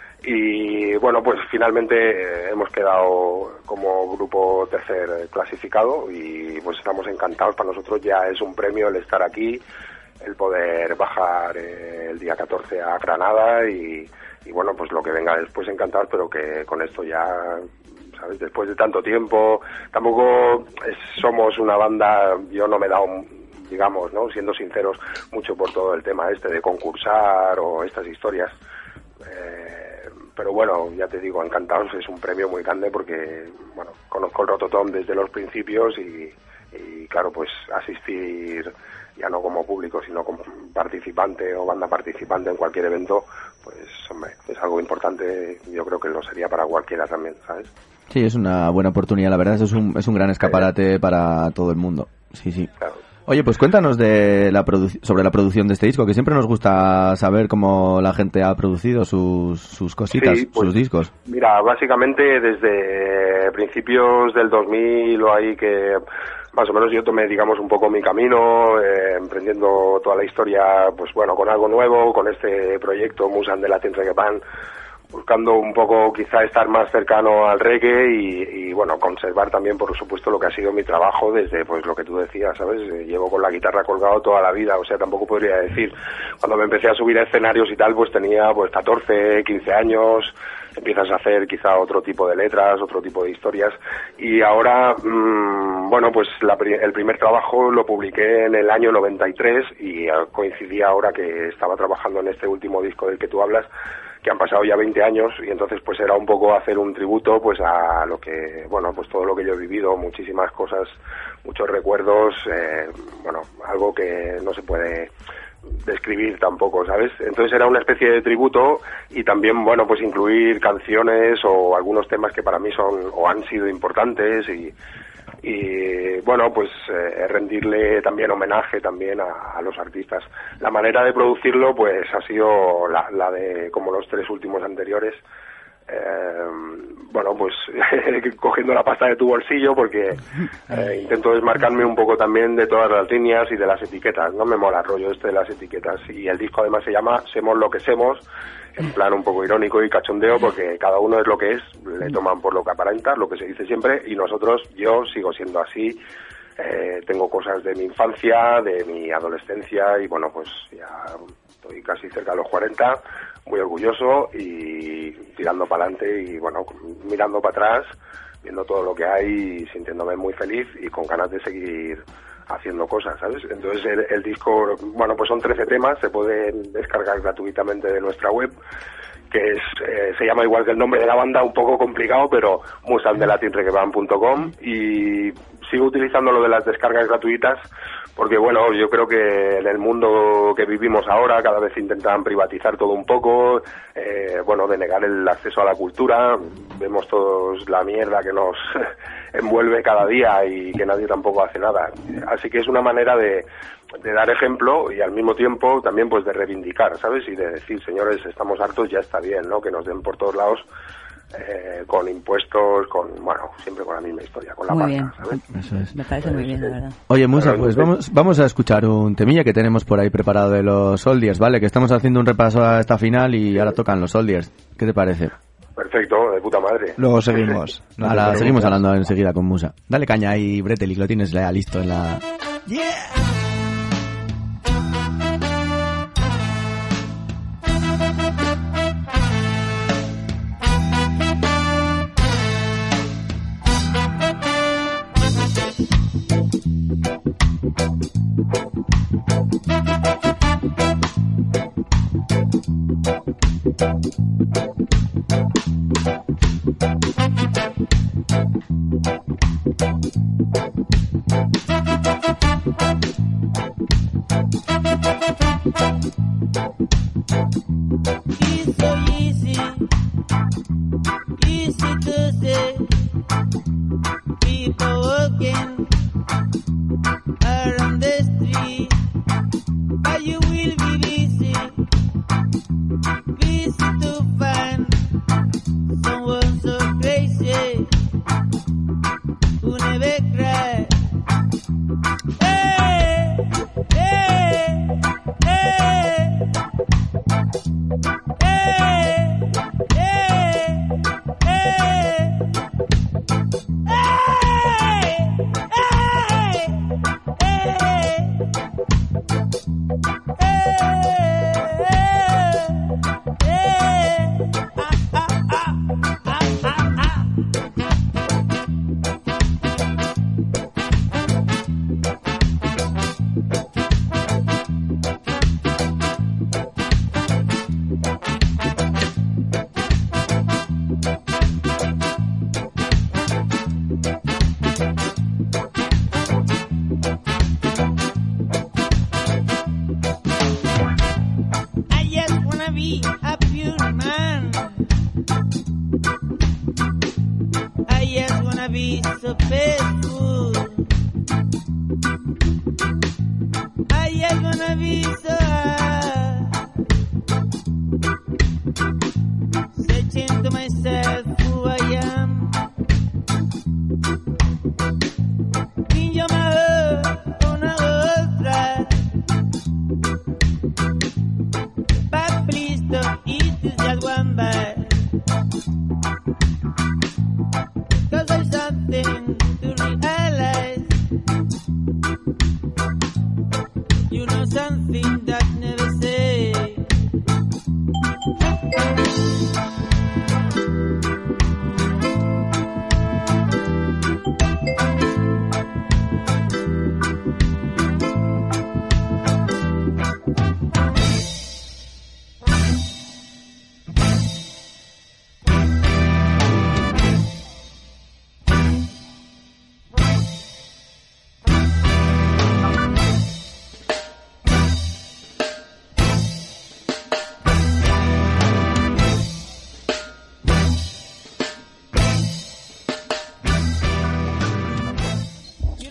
y bueno, pues finalmente eh, hemos quedado como grupo tercer clasificado y pues estamos encantados, para nosotros ya es un premio el estar aquí, el poder bajar eh, el día catorce a Granada y, y bueno, pues lo que venga después encantados, pero que con esto ya, ¿sabes? Después de tanto tiempo, tampoco es- somos una banda, yo no me he dado, digamos, ¿no? Siendo sinceros, mucho por todo el tema este de concursar o estas historias. Eh, pero bueno, ya te digo, encantados, es un premio muy grande porque, bueno, conozco el Rototom desde los principios y, y claro, pues asistir ya no como público, sino como participante o banda participante en cualquier evento, pues hombre, es algo importante, yo creo que lo sería para cualquiera también, ¿sabes? Sí, es una buena oportunidad, la verdad, es un, es un gran escaparate para todo el mundo. Sí, sí. Claro. Oye, pues cuéntanos de la produ- sobre la producción de este disco, que siempre nos gusta saber cómo la gente ha producido sus, sus cositas, Sí, pues, sus discos. Mira, básicamente desde principios del dos mil o ahí que más o menos yo tomé, digamos, un poco mi camino, eh, emprendiendo toda la historia, pues bueno, con algo nuevo, con este proyecto Musan de Latin Reggae Band, buscando un poco quizá estar más cercano al reggae y, y bueno, conservar también por supuesto lo que ha sido mi trabajo desde pues lo que tú decías, ¿sabes? Eh, llevo con la guitarra colgado toda la vida, o sea, tampoco podría decir, cuando me empecé a subir a escenarios y tal, pues tenía pues catorce, quince años, empiezas a hacer quizá otro tipo de letras, otro tipo de historias y ahora, mmm, bueno, pues la, el primer trabajo lo publiqué en el año noventa y tres y coincidía ahora que estaba trabajando en este último disco del que tú hablas, que han pasado ya veinte años y entonces pues era un poco hacer un tributo pues a lo que, bueno, pues todo lo que yo he vivido, muchísimas cosas, muchos recuerdos, eh, bueno, algo que no se puede describir tampoco, ¿sabes? Entonces era una especie de tributo y también, bueno, pues incluir canciones o algunos temas que para mí son o han sido importantes y y bueno, pues eh, rendirle también homenaje también a, a los artistas. La manera de producirlo pues ha sido la, la de como los tres últimos anteriores, eh, bueno, pues cogiendo la pasta de tu bolsillo, porque eh, intento desmarcarme un poco también de todas las líneas y de las etiquetas. No me mola el rollo este de las etiquetas. Y el disco además se llama Semos lo que semos, en plan un poco irónico y cachondeo, porque cada uno es lo que es, le toman por lo que aparenta, lo que se dice siempre, y nosotros, yo sigo siendo así. Eh, tengo cosas de mi infancia, de mi adolescencia, y bueno, pues ya estoy casi cerca de los cuarenta, muy orgulloso y tirando para adelante y bueno, mirando para atrás, viendo todo lo que hay y sintiéndome muy feliz y con ganas de seguir haciendo cosas, ¿sabes? Entonces el, el disco, bueno, pues son trece temas, se pueden descargar gratuitamente de nuestra web, que es, eh, se llama igual que el nombre de la banda, un poco complicado, pero musandelatinreggaeban punto com, y sigo utilizando lo de las descargas gratuitas porque, bueno, yo creo que en el mundo que vivimos ahora cada vez intentan privatizar todo un poco, eh, bueno, denegar el acceso a la cultura, vemos todos la mierda que nos envuelve cada día y que nadie tampoco hace nada. Así que es una manera de, de dar ejemplo y al mismo tiempo también pues de reivindicar, ¿sabes? Y de decir, señores, estamos hartos, ya está bien, ¿no? Que nos den por todos lados eh, con impuestos, con, bueno, siempre con la misma historia, con la muy pasta, bien. ¿sabes? Eso es. Me parece muy bien, la verdad. Oye, Musa, pues vamos, vamos a escuchar un temilla que tenemos por ahí preparado de los Soldiers, ¿vale? Que estamos haciendo un repaso a esta final y ahora tocan los Soldiers. ¿Qué te parece? Perfecto, de puta madre. Luego seguimos. No ahora seguimos hablando enseguida con Musa. Dale caña ahí, Breteli, que lo tienes ya listo en la... Yeah. It's so easy, easy to say. People walking around the street, but you will be busy, busy to find someone so crazy who never cry. Hey, hey, hey.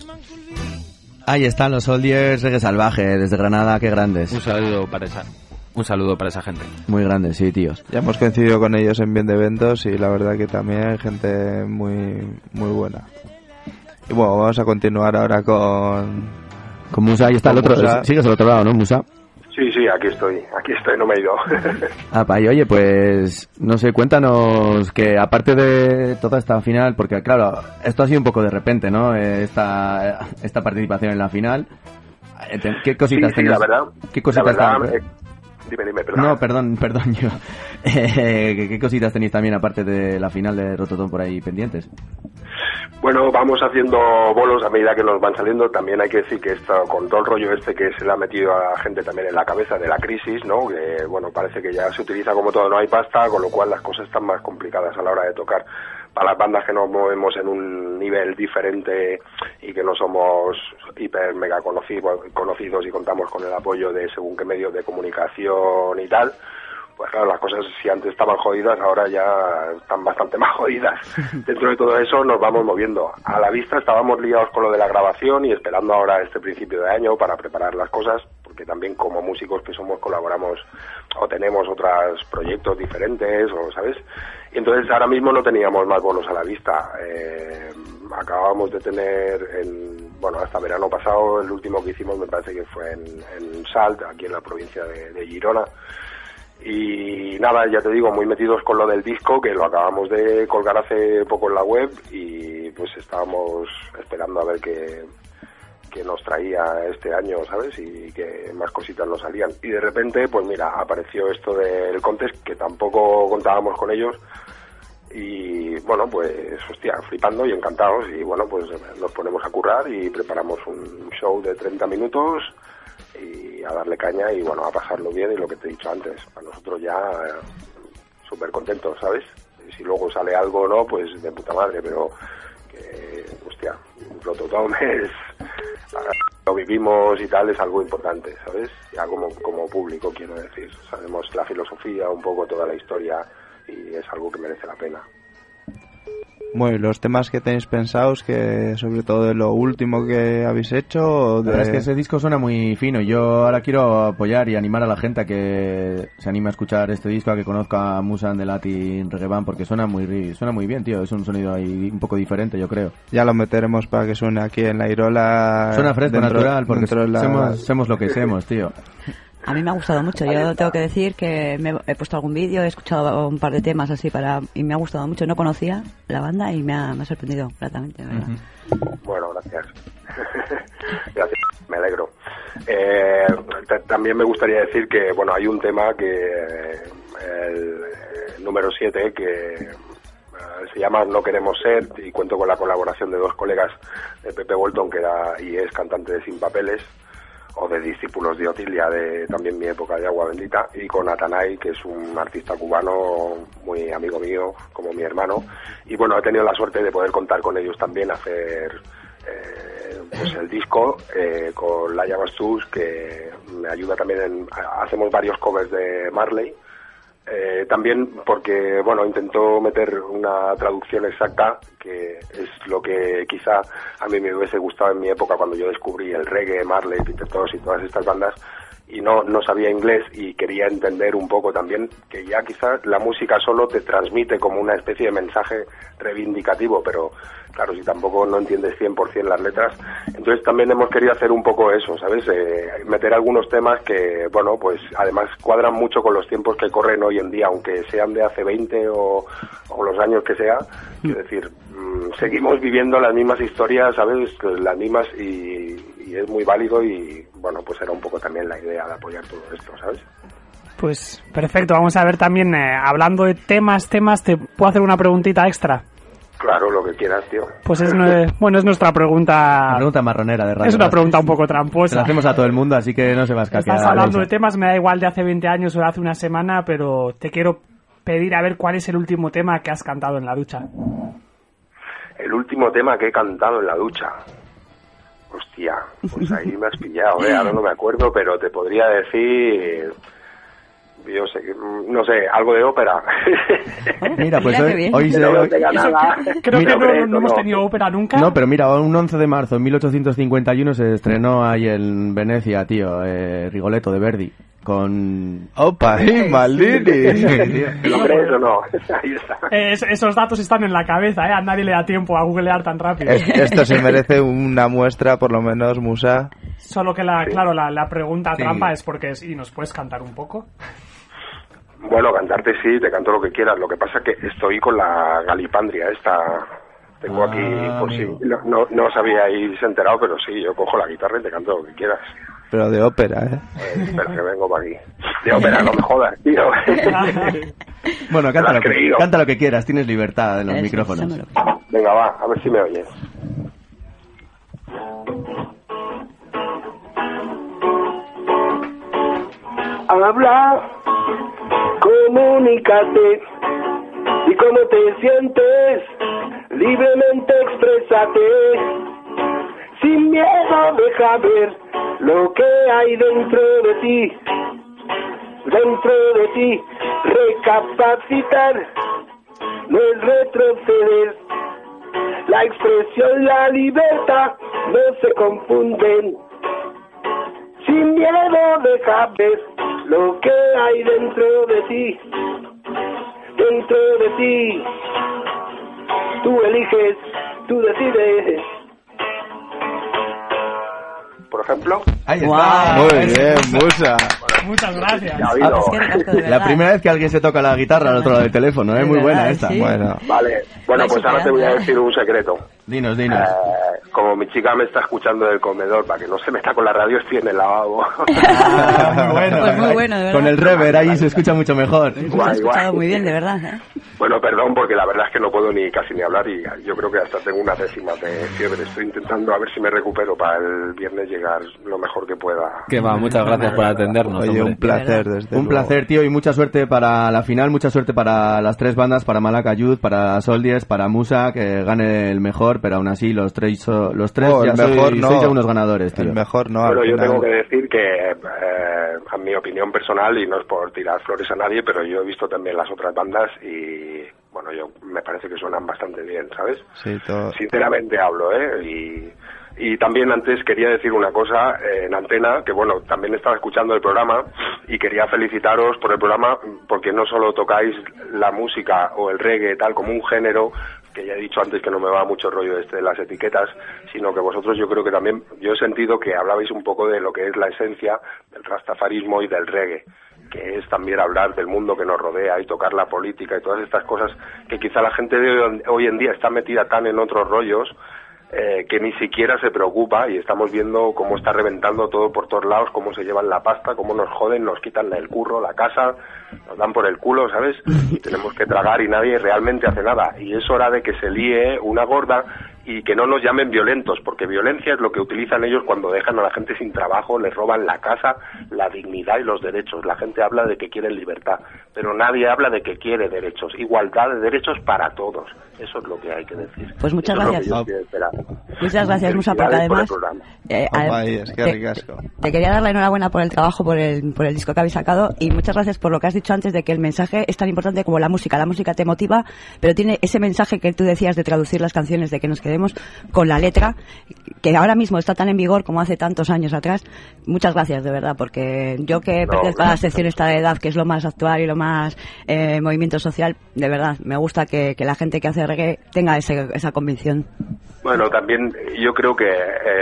Ahí están los Soldiers, Reggae Salvaje, desde Granada, qué grandes. Un saludo para esa. un saludo para esa gente. Muy grande, sí, tíos. Ya hemos coincidido con ellos en Bien de Eventos y la verdad que también hay gente muy muy buena. Y bueno, vamos a continuar ahora con... Con Musa, ahí está el otro, Musa. Sigues al otro lado, ¿no, Musa? Sí, sí, aquí estoy, aquí estoy, no me he ido. Ah, pa, y oye, pues, no sé, cuéntanos que aparte de toda esta final, porque claro, esto ha sido un poco de repente, ¿no? Esta, esta participación en la final. ¿Qué cositas sí, sí, tenéis? la verdad, ¿Qué cositas la verdad, tan... eh, dime, dime, perdón. No, perdón, perdón yo. Eh, ¿qué, ¿Qué cositas tenéis también aparte de la final de Rototom por ahí pendientes? Bueno, vamos haciendo bolos a medida que nos van saliendo. También hay que decir que esto, con todo el rollo este que se le ha metido a la gente también en la cabeza de la crisis, ¿no? Que, bueno, parece que ya se utiliza como todo, no hay pasta, con lo cual las cosas están más complicadas a la hora de tocar. Para las bandas que nos movemos en un nivel diferente y que no somos hiper mega conocidos, conocidos y contamos con el apoyo de según qué medios de comunicación y tal, pues claro, las cosas si antes estaban jodidas, ahora ya están bastante más jodidas. Dentro de todo eso nos vamos moviendo. A la vista estábamos liados con lo de la grabación y esperando ahora este principio de año para preparar las cosas, porque también como músicos que somos colaboramos o tenemos otros proyectos diferentes, o ¿sabes? Y entonces ahora mismo no teníamos más bolos a la vista. Eh, acabábamos de tener, en, bueno, hasta verano pasado, el último que hicimos me parece que fue en, en Salt, aquí en la provincia de, de Girona. Y nada, ya te digo, muy metidos con lo del disco, que lo acabamos de colgar hace poco en la web y pues estábamos esperando a ver qué, qué nos traía este año, ¿sabes? Y qué más cositas nos salían. Y de repente, pues mira, apareció esto del contest, que tampoco contábamos con ellos. Y bueno, pues hostia, flipando y encantados. Y bueno, pues nos ponemos a currar y preparamos un show de treinta minutos y a darle caña y bueno, a pasarlo bien y lo que te he dicho antes, para nosotros ya eh, súper contentos, ¿sabes? Y si luego sale algo o no, pues de puta madre, pero que, hostia, Rototom es, lo vivimos y tal, es algo importante, ¿sabes? Ya como, como público, quiero decir, sabemos la filosofía, un poco toda la historia y es algo que merece la pena. Bueno, los temas que tenéis pensados, que sobre todo de lo último que habéis hecho. O de... La verdad es que ese disco suena muy fino. Yo ahora quiero apoyar y animar a la gente a que se anime a escuchar este disco, a que conozca a Musa and the Latin Reggae Band, porque suena muy suena muy bien, tío. Es un sonido ahí un poco diferente, yo creo. Ya lo meteremos para que suene aquí en la Irola. Suena fresco, dentro, natural, porque la... somos, somos lo que somos, tío. A mí me ha gustado mucho. Yo tengo que decir que me he puesto algún vídeo, he escuchado un par de temas así para y me ha gustado mucho. No conocía la banda y me ha, me ha sorprendido gratamente, ¿verdad? Uh-huh. Bueno, gracias. Gracias, me alegro. Eh, t- también me gustaría decir que, bueno, hay un tema que el, el número siete que uh, se llama No Queremos Ser y cuento con la colaboración de dos colegas, de Pepe Bolton, que era y es cantante de Sin Papeles, o de Discípulos de Otilia, de también mi época de Agua Bendita, y con Atanay, que es un artista cubano muy amigo mío, como mi hermano, y bueno, he tenido la suerte de poder contar con ellos también, hacer eh, pues el disco eh, con Laia Bastus, que me ayuda también en, hacemos varios covers de Marley, eh, también porque, bueno, intentó meter una traducción exacta, que es lo que quizá a mí me hubiese gustado en mi época cuando yo descubrí el reggae, Marley, Peter Tosh y todas estas bandas, y no, no sabía inglés y quería entender un poco también que ya quizás la música solo te transmite como una especie de mensaje reivindicativo, pero claro, si tampoco no entiendes cien por ciento las letras, entonces también hemos querido hacer un poco eso, ¿sabes? Eh, meter algunos temas que, bueno, pues además cuadran mucho con los tiempos que corren hoy en día, aunque sean de hace veinte o, o los años que sea, es decir, mmm, seguimos viviendo las mismas historias, ¿sabes? Las mismas y, y es muy válido y, bueno, pues era un poco también la idea de apoyar todo esto, ¿sabes? Pues perfecto, vamos a ver también, eh, hablando de temas, temas, ¿te puedo hacer una preguntita extra? Claro, lo que quieras, tío. Pues es, bueno, es nuestra pregunta... Una pregunta marronera de radio. Es una pregunta un poco tramposa. La hacemos a todo el mundo, así que no se va a escaquear. Estás hablando de temas, me da igual de hace veinte años o de hace una semana, pero te quiero pedir a ver cuál es el último tema que has cantado en la ducha. El último tema que he cantado en la ducha... Hostia, pues ahí me has pillado, ¿eh? Ahora no me acuerdo, pero te podría decir... Yo sé, no sé, algo de ópera. Mira, pues hoy, hoy se... Hoy, creo mira, que no, no, no hemos tenido ópera nunca. No, pero mira, un once de marzo de mil ochocientos cincuenta y uno se estrenó ahí en Venecia, tío, eh, Rigoletto de Verdi. con... ¡Opa! ¡Y Maldini! ¿Lo crees o no? Ahí está. Es- esos datos están en la cabeza, ¿eh? A nadie le da tiempo a googlear tan rápido. Es- Esto se merece una muestra, por lo menos, Musa. Solo que, la, Sí. claro, la, la pregunta Sí. trampa es porque... ¿Y nos puedes cantar un poco? Bueno, cantarte sí, te canto lo que quieras. Lo que pasa es que estoy con la galipandria esta. Tengo aquí, Ah, por si amigo. no, no, no os habíais enterado, pero sí, yo cojo la guitarra y te canto lo que quieras. Pero de ópera, ¿eh? Eh, espera que vengo para aquí. De ópera, no me jodas, tío. Bueno, Te canta lo lo, has que, creído. canta lo que quieras, tienes libertad en los Eso, micrófonos. eso me lo- Venga, va, a ver si me oyes. Habla, comunícate, y cómo te sientes, libremente exprésate. Sin miedo deja ver lo que hay dentro de ti, dentro de ti. Recapacitar no es retroceder. La expresión, la libertad no se confunden. Sin miedo deja ver lo que hay dentro de ti, dentro de ti. Tú eliges, tú decides. Por ejemplo. Ahí está. Guau. Muy bien, Musa. Muchas gracias. Ya ha oído. Ah, es que ricasco, de La verdad. primera vez que alguien se toca la guitarra al otro lado del teléfono, ¿eh? De Muy buena verdad, esta. sí. Bueno, Vale, bueno, pues ahora te voy a decir un secreto. Dinos, dinos. Eh, como mi chica me está escuchando del comedor, para que no se meta con la radio, estoy en el lavabo. Ah, muy bueno. Pues muy bueno, de verdad. Con el rever ahí se escucha mucho mejor. Lo has Guay, escuchado guay. muy bien, de verdad, ¿eh? Bueno, perdón, porque la verdad es que no puedo ni casi ni hablar y yo creo que hasta tengo una décima de fiebre. Estoy intentando a ver si me recupero para el viernes llegar lo mejor que pueda. Que va, muchas gracias por atendernos, oye, hombre. un placer, desde Un luego. placer, tío, y mucha suerte para la final, mucha suerte para las tres bandas, para Malaka Youth, para Soldiers, para Musa, que gane el mejor, pero aún así los tres, so- los tres Oh, ya el sois, mejor no. sois ya unos ganadores, tío. El mejor no, al Bueno, yo final. tengo que decir que, eh, a mi opinión personal, y no es por tirar flores a nadie, pero yo he visto también las otras bandas y, bueno, yo me parece que suenan bastante bien, ¿sabes? Sí, todo. Sinceramente hablo, ¿eh? Y, y también antes quería decir una cosa eh, en antena, que bueno, también estaba escuchando el programa y quería felicitaros por el programa porque no solo tocáis la música o el reggae tal como un género, que ya he dicho antes que no me va mucho el rollo este de las etiquetas, sino que vosotros yo creo que también, yo he sentido que hablabais un poco de lo que es la esencia del rastafarismo y del reggae, que es también hablar del mundo que nos rodea y tocar la política y todas estas cosas que quizá la gente de hoy, hoy en día está metida tan en otros rollos eh, que ni siquiera se preocupa, y estamos viendo cómo está reventando todo por todos lados, cómo se llevan la pasta, cómo nos joden, nos quitan el curro, la casa, nos dan por el culo, ¿sabes? Y tenemos que tragar y nadie realmente hace nada. Y es hora de que se líe una gorda y que no nos llamen violentos, porque violencia es lo que utilizan ellos cuando dejan a la gente sin trabajo, les roban la casa, la dignidad y los derechos. La gente habla de que quiere libertad, pero nadie habla de que quiere derechos, igualdad de derechos para todos. Eso es lo que hay que decir. Pues muchas Eso es lo gracias. que yo quiero esperar. Muchas gracias, Musa, porque Felicidades por el además... programa. eh, Opa, adem- ahí, es que te- ricasco. Te quería dar la enhorabuena por el trabajo, por el, por el disco que habéis sacado, y muchas gracias por lo que has dicho antes de que el mensaje es tan importante como la música. La música te motiva, pero tiene ese mensaje que tú decías de traducir las canciones, de que nos quedemos con la letra, que ahora mismo está tan en vigor como hace tantos años atrás. Muchas gracias, de verdad, porque yo que No, pertenezco a la gracias. sección esta de edad, que es lo más actual y lo más eh, movimiento social, de verdad, me gusta que, que la gente que hace reggae tenga ese, esa convicción. Bueno, también yo creo que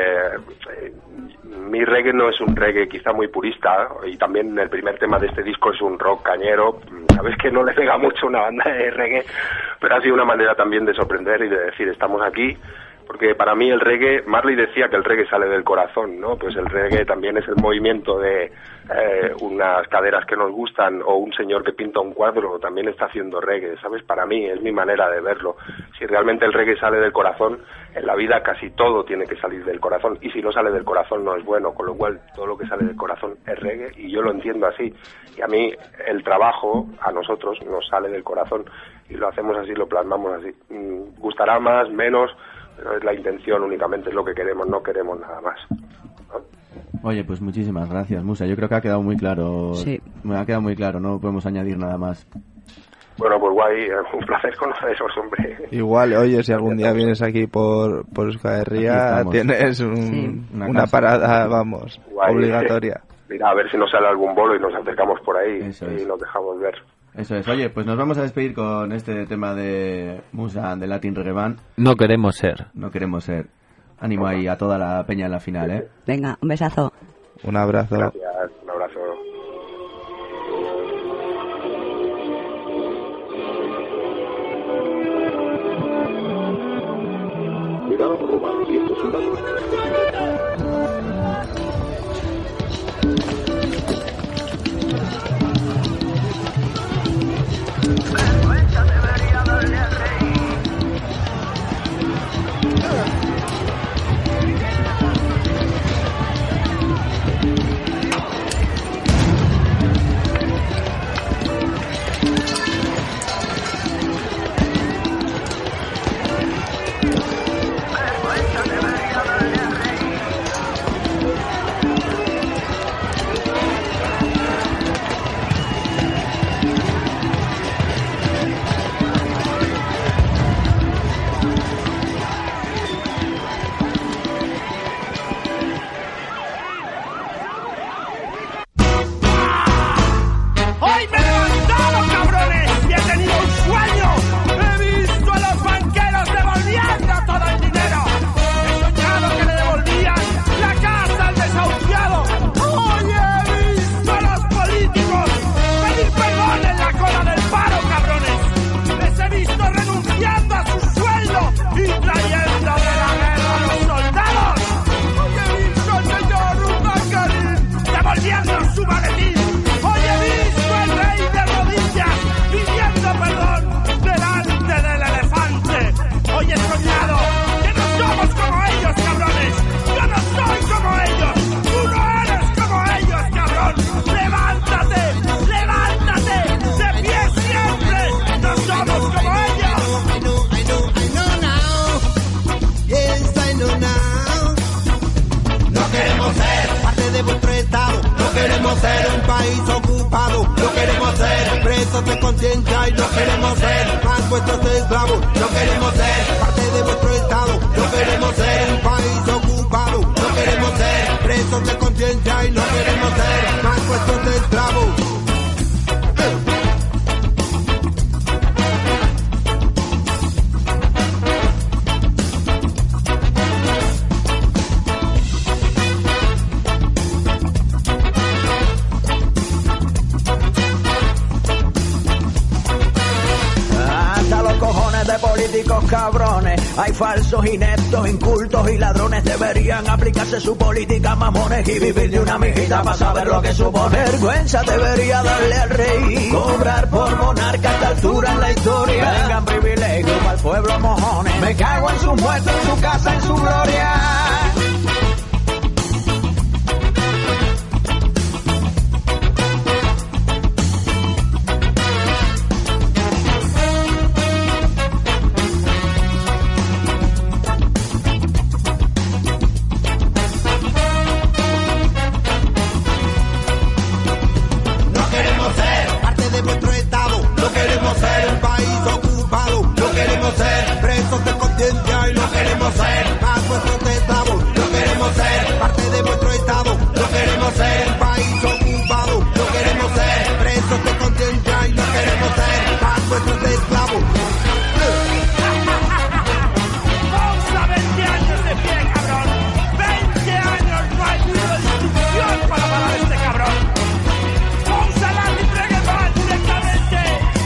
eh, mi reggae no es un reggae quizá muy purista, y también el primer tema de este disco es un rock cañero. Sabes que no le pega mucho una banda de reggae, pero ha sido una manera también de sorprender y de decir estamos aquí. Porque para mí el reggae, Marley decía que el reggae sale del corazón, ¿no? Pues el reggae también es el movimiento de eh, unas caderas que nos gustan, o un señor que pinta un cuadro, también está haciendo reggae, ¿sabes? Para mí es mi manera de verlo. Si realmente el reggae sale del corazón, en la vida casi todo tiene que salir del corazón, y si no sale del corazón no es bueno, con lo cual todo lo que sale del corazón es reggae, y yo lo entiendo así. Y a mí el trabajo, a nosotros, nos sale del corazón, y lo hacemos así, lo plasmamos así. Mm, gustará más, menos... pero es la intención únicamente, es lo que queremos, no queremos nada más. Oye, pues muchísimas gracias, Musa. Yo creo que ha quedado muy claro. Sí. Me ha quedado muy claro, no podemos añadir nada más. Bueno, pues guay, un placer conoceros, hombre. Igual, oye, si algún día vienes aquí por, por Euskal Aquí Herria, estamos. tienes un- Sí. Una una casa. parada, vamos, Guay. obligatoria. Mira, a ver si nos sale algún bolo y nos acercamos por ahí Eso y es. nos dejamos ver. Eso es. Oye, pues nos vamos a despedir con este tema de Musa de Latin Reggae Band. No queremos ser. No queremos ser. Ánimo ahí a toda la peña en la final, ¿eh? Venga, un besazo. Un abrazo. Gracias, un abrazo. Cuidado, Roma, y esto es un dato. ¡Hoy me he levantado, cabrones! ¡Y he tenido un sueño! ¡He visto a los banqueros devolviendo todo el dinero! ¡He soñado que le devolvían la casa al desahuciado! ¡Hoy he visto a los políticos pedir perdón en la cola del paro, cabrones! ¡Les he visto renunciando a su sueldo y trayendo de la guerra a los soldados! ¡Hoy he visto al señor Ruzacarín devolviendo su maletín! ¡Hoy he visto al rey de rodillas pidiendo perdón delante del elefante! ¡Hoy he soñado que no somos como ellos, cabrones! ¡Yo no soy como ellos! ¡Tú no eres como ellos, cabrón! ¡Levántate! ¡Levántate! ¡De pie siempre! ¡No somos como ellos! I know, I know, I know now. Yes, I know now. No queremos ser Parte de vuestro estado. No queremos ser un país ocupado, no queremos ser Presos de conciencia y no queremos ser más vuestros esclavos. no queremos ser Parte de vuestro estado. no queremos ser Un país ocupado. no queremos ser Presos de conciencia y no queremos ser más vuestros esclavos. Hasta los cojones de políticos cabrones. Hay falsos, ineptos, incultos y ladrones. Deberían aplicarse su política, mamones, y vivir de una mijita para saber lo que supone. Vergüenza debería darle al rey. Cobrar por monarca a esta altura en la historia. Vengan privilegios para el pueblo mojones. Me cago en sus muertos, en su casa, en su gloria. no queremos ser Parte de vuestro estado. no queremos ser Un país ocupado. no queremos ser Presos de conciencia y no no queremos ser más vuestros esclavos. no queremos ser Parte de vuestro estado. no queremos ser Un país ocupado. no queremos ser Presos de conciencia y no queremos ser más vuestros esclavos. Pausa veinte años de pie, cabrón. veinte años no ha habido instrucción para parar a este cabrón. Pausa la Reggae Band directamente.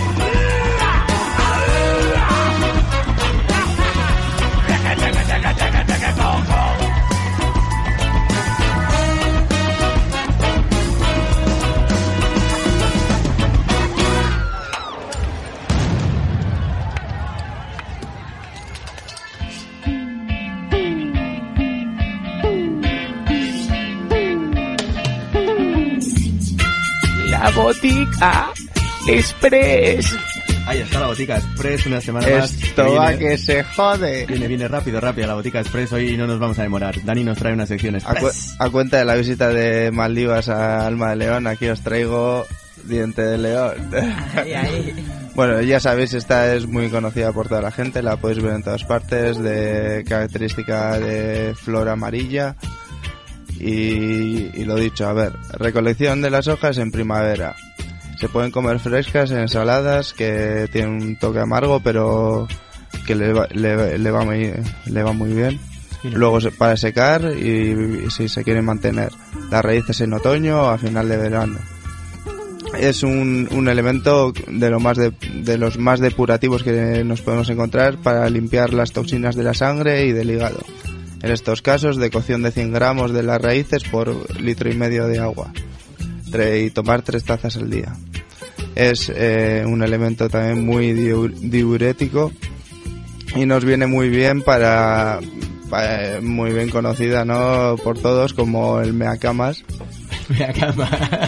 La botica express. Ahí está la Botica Express, una semana más. Esto va que se jode. Viene, viene rápido, rápido la Botica Express. Hoy no nos vamos a demorar. Dani nos trae una sección A, express. cu- a cuenta de la visita de Maldivas a Alma de León, aquí os traigo Diente de León. Ahí, ahí. Bueno, ya sabéis, esta es muy conocida por toda la gente, la podéis ver en todas partes, de característica de flor amarilla Y, y lo dicho, a ver, recolección de las hojas en primavera. Se pueden comer frescas en ensaladas que tienen un toque amargo, pero que le va, le, le va, muy, le va muy bien. Luego para secar y, y si se quieren mantener las raíces en otoño o a final de verano. Es un, un elemento de, lo más de, de los más depurativos que nos podemos encontrar para limpiar las toxinas de la sangre y del hígado. En estos casos, de cocción de cien gramos de las raíces por litro y medio de agua. Y tomar tres tazas al día. Es eh, un elemento también muy diur- diurético y nos viene muy bien para, para muy bien conocida, ¿no?, por todos como el meacamas. Meacamas.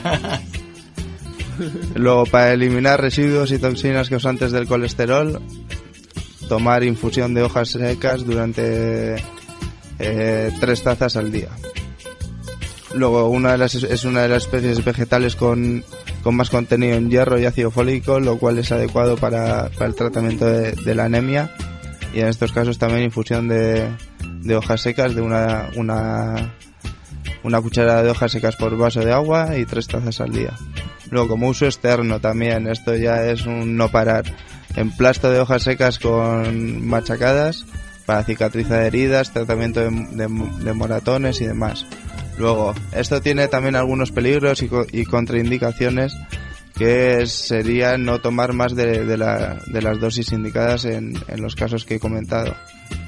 Luego, para eliminar residuos y toxinas causantes del colesterol, tomar infusión de hojas secas durante eh, tres tazas al día. Luego, una de las, es una de las especies vegetales con, con más contenido en hierro y ácido fólico, lo cual es adecuado para, para el tratamiento de, de la anemia. Y en estos casos también infusión de, de hojas secas de una, una, una cucharada de hojas secas por vaso de agua y tres tazas al día. Luego, como uso externo también, esto ya es un no parar. Emplasto de hojas secas con machacadas para cicatrizar heridas, tratamiento de, de, de moratones y demás. Luego, esto tiene también algunos peligros y, co- y contraindicaciones, que sería no tomar más de, de, la, de las dosis indicadas en, en los casos que he comentado.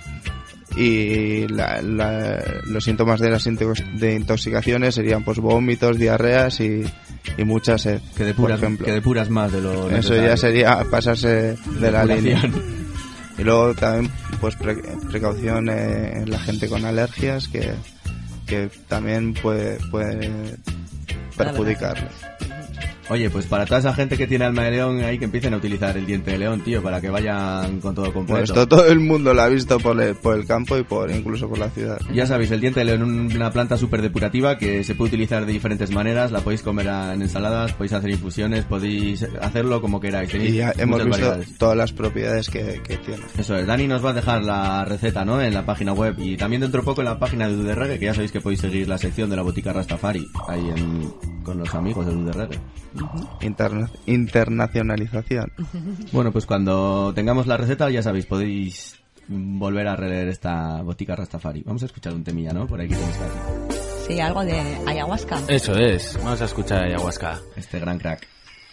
Y la, la, los síntomas de las into- de intoxicaciones serían pues vómitos, diarreas y, y mucha sed, que depuras, por ejemplo. que depuras más de lo Eso necesario. ya sería pasarse de la línea. Depuración. Y luego también pues pre- precaución eh, en la gente con alergias, que, que también puede, puede perjudicarle. Oye, pues para toda esa gente que tiene alma de león ahí, que empiecen a utilizar el diente de león, tío, para que vayan con todo completo. Bueno, esto todo el mundo lo ha visto por el, por el campo y por incluso por la ciudad. Ya sabéis, el diente de león es una planta súper depurativa que se puede utilizar de diferentes maneras. La podéis comer en ensaladas, podéis hacer infusiones, podéis hacerlo como queráis. Tenéis Y ya hemos muchas visto variedades. todas las propiedades que, que tiene. Eso es, Dani nos va a dejar la receta, ¿no?, en la página web y también dentro de poco en la página de Dude Reggae, que ya sabéis que podéis seguir la sección de la botica Rastafari ahí en, con los amigos de Dude Reggae. Interna- internacionalización. Bueno, pues cuando tengamos la receta, ya sabéis, podéis volver a releer esta botica Rastafari. Vamos a escuchar un temilla, ¿no? Por ahí que tenéis que hacer. Sí, algo de ayahuasca. Eso es, vamos a escuchar ayahuasca. Este gran crack.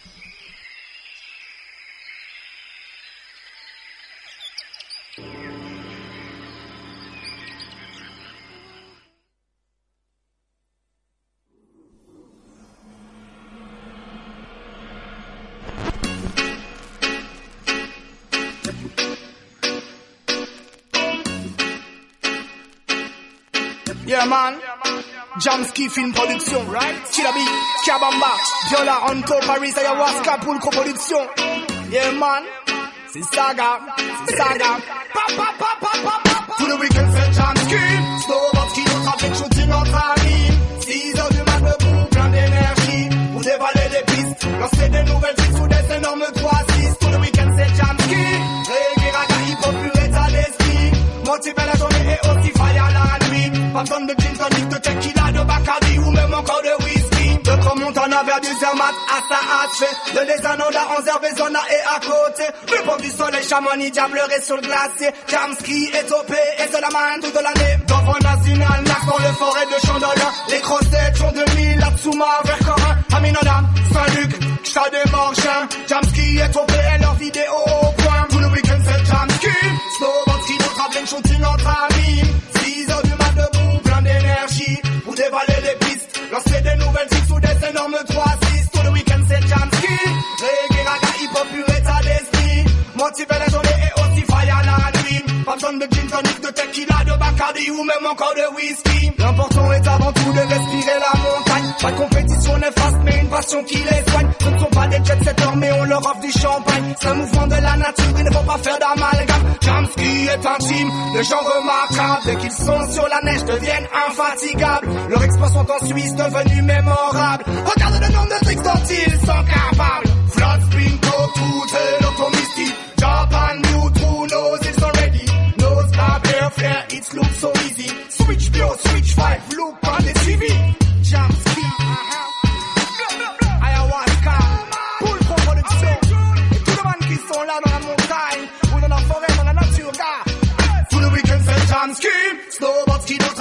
Yeah man, Jamski Film Production, right? Kilabi, Kiabamba, Viola, Anto, Paris, Ayahuasca, pour coproduction. Yeah man, c'est Saga, c'est Saga. Pa, pa, pa, pa, pa, pa, pa. Tout le week-end c'est Jamski, Snowboard qui nous trafique, shooting entre amis. six heures du mat, debout, plein d'énergie. Pour dévaler les pistes, lancer des nouvelles pistes sous des énormes trois six. Tout le week-end c'est Jamski, reggae, raga, hip-hop, pur état d'esprit. Motiver la journée et aussi fire la nuit. Pas besoin de gin tonic, de tequila, de Bacardi ou même encore de whisky. De Cromontana vers du Zermatt à Saat, de Lesanola en Zervezona et à côté. Le pont du soleil, Chamonix, diablerie sur le glacier. Jamski est topé et c'est la main toute l'année. D'enfant national, Nac dans le forêt de Chandolin. Les crossettes sont de mille, Atsuma vers Corin. Aminona, Saint-Luc, Chad et Morchin. Jamski est topé et leur vidéo au point. Tout le week-end c'est Jamski. Snowboard, ski, de travelling, shooting entre amis. six heures du mat debout, plein d'énergie. Pour dévaler les pistes, lancer des nouvelles pistes sous des énormes trois six. Tout le week-end c'est Jamski. Reggae, raga, hip-hop, pur état d'esprit. Motiver la journée et aussi fire la nuit. Pas besoin de gin tonic, de tequila, de Bacardi ou même encore de whisky. L'important est avant tout de respirer la montagne. Pas de compétition néfaste mais une passion qui les soigne. Ce ne sont pas des jet-setters mais on leur offre du champagne. C'est un mouvement de la nature, il ne faut pas faire d'amalgame. Jamski est un team, les gens remarquables. Dès qu'ils sont sur la neige deviennent infatigables. Leurs exploits sont en Suisse devenus mémorables. Regarde le nombre de tricks dont ils sont capables. Flood, spin, go, tout est l'automistie. Japan, Mewtwo knows it's already. Nose, grab, air, flare, it looks so easy. Switch, bio, switch, five, look on the T V.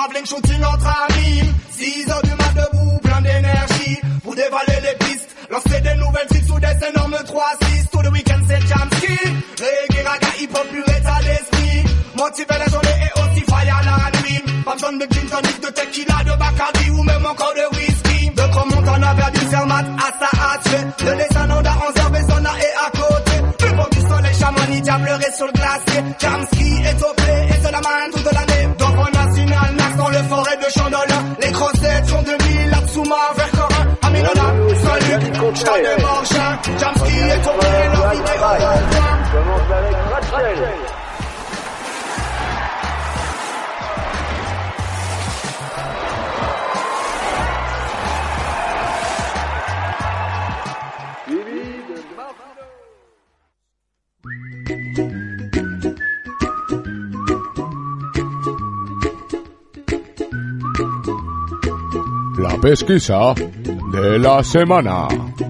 travelling, shooting entre amis. six heures du mat debout, plein d'énergie. Pour dévaler les pistes, lancer des nouvelles tricks sous des énormes trois six. Tout le week-end c'est Jamski. Reggae, raga, hip-hop, pur état d'esprit. Motiver la journée et aussi fire la nuit. Pas besoin de gin tonic, de tequila, de Bacardi ou même encore de whisky. De Cromonton vers du Fermat à sa hâte. De l'Essananda en Zerbezona et à côté. Le vent du soleil, Chamonix, diablerie sur le glacier. Jamski est au play et c'est la main toute l'année. D'enfant national, Nax dans le forêt de Chandolin. Les crossettes sont de mille, Lapsouma, Vercorin, Aminona, Salut, Stade de Morchin. Jamski est au play, leur vidéo au point. Commence avec Rachel. La pesquisa de la semana.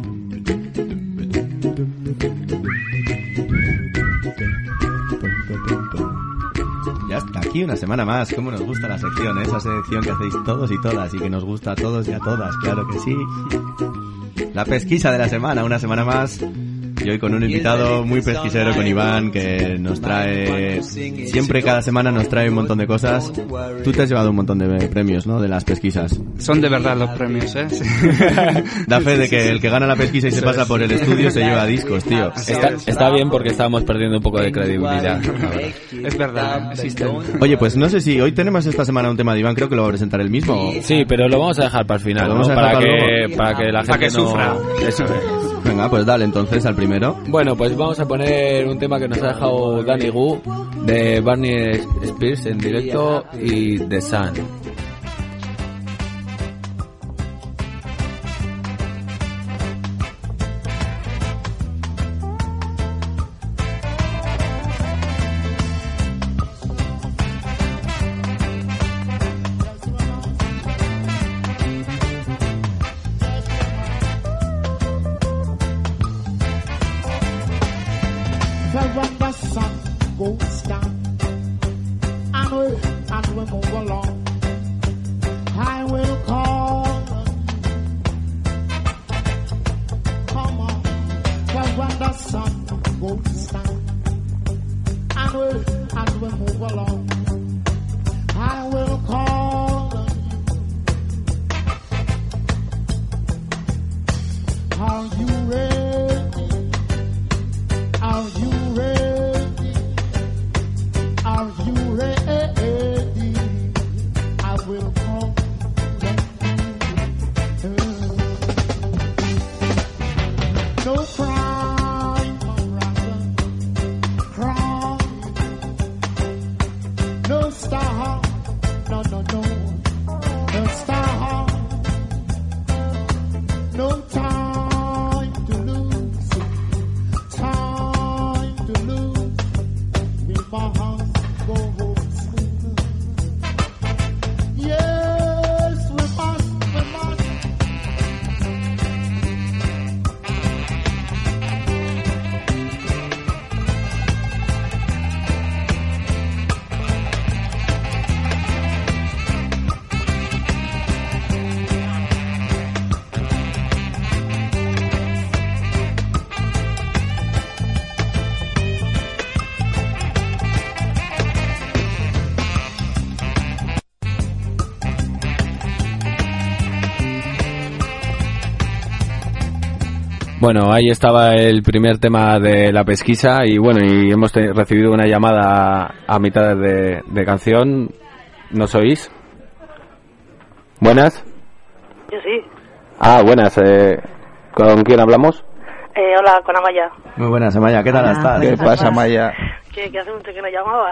Ya está aquí una semana más. Cómo nos gusta la sección, ¿eh? Esa sección que hacéis todos y todas y que nos gusta a todos y a todas, claro que sí. La pesquisa de la semana, una semana más. Y hoy con un invitado muy pesquisero, con Iván, que nos trae, siempre cada semana nos trae un montón de cosas. Tú te has llevado un montón de premios, ¿no? De las pesquisas. Son de verdad los premios, ¿eh? Sí. Da fe de que el que gana la pesquisa y se pasa por el estudio se lleva discos, tío. Está, está bien porque estábamos perdiendo un poco de credibilidad. Es verdad, existen. Oye, pues no sé si hoy tenemos esta semana un tema de Iván, creo que lo va a presentar él mismo. Sí, pero lo vamos a dejar para el final, ¿no? Para, para, que, para que la gente para que no... sufra. Eso es. Venga, pues dale entonces al primero. Bueno, pues vamos a poner un tema que nos ha dejado Danny Gu de Barney Spears en directo y The Sun. Bueno, ahí estaba el primer tema de la pesquisa y bueno, y hemos te- recibido una llamada a mitad de, de canción. ¿Nos oís? ¿Buenas? Yo sí. Ah, buenas. Eh, ¿Con quién hablamos? Eh, hola, con Amaya. Muy buenas, Amaya, ¿qué tal estás? ¿Qué pasa, Amaya? Que, que hace mucho que no llamaba.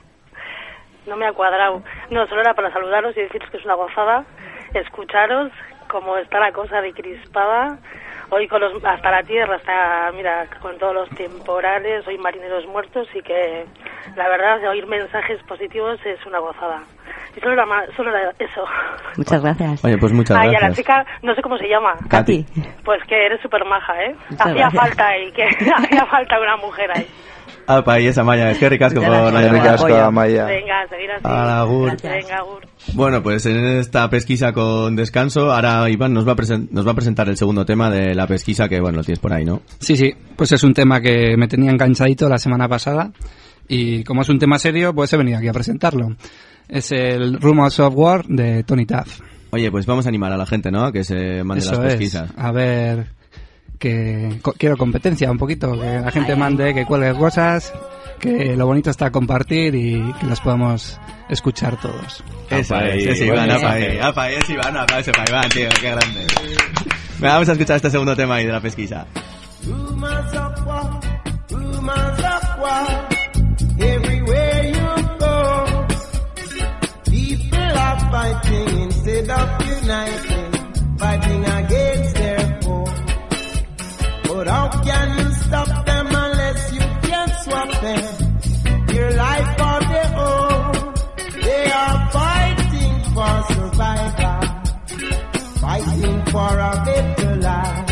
No me ha cuadrado. No, solo era para saludaros y deciros que es una gozada escucharos cómo está la cosa de crispada. Hoy con los, hasta la tierra, hasta, mira, con todos los temporales, hoy marineros muertos, y que la verdad de oír mensajes positivos es una gozada. Y solo era, ma- solo era eso. Muchas gracias. Oye, pues muchas Ay, a gracias. la chica, no sé cómo se llama. Katy. Pues que eres súper maja, ¿eh? Muchas Hacía gracias. falta ahí, que hacía falta una mujer ahí. Apa, y esa Maya, es que ricasco por la Qué ricasco, Amaya. Venga, seguir así. Ala, agur. Venga, agur. Bueno, pues en esta pesquisa con descanso, ahora Iván nos va, a presen- nos va a presentar el segundo tema de la pesquisa, que bueno, lo tienes por ahí, ¿no? Sí, sí, pues es un tema que me tenía enganchadito la semana pasada y como es un tema serio, pues he venido aquí a presentarlo. Es el Rumors of War de Tony Tuff. Oye, pues vamos a animar a la gente, ¿no? A que se mande Eso las es. pesquisas. A ver, que co- quiero competencia un poquito, que la gente mande, que cuelgue cosas, que lo bonito está compartir y que las podamos escuchar todos. Esa es, es Iván, apa ahí, apa ahí, es Iván, un aplauso para Iván, tío, qué grande. Venga, vamos a escuchar este segundo tema ahí de la pesquisa. Rumors of war, rumors of war, everywhere you go. People are fighting instead of uniting, fighting against their foe. But how can you stop them unless you can swap them? Your life for their own. They are fighting for survival, fighting for a better life.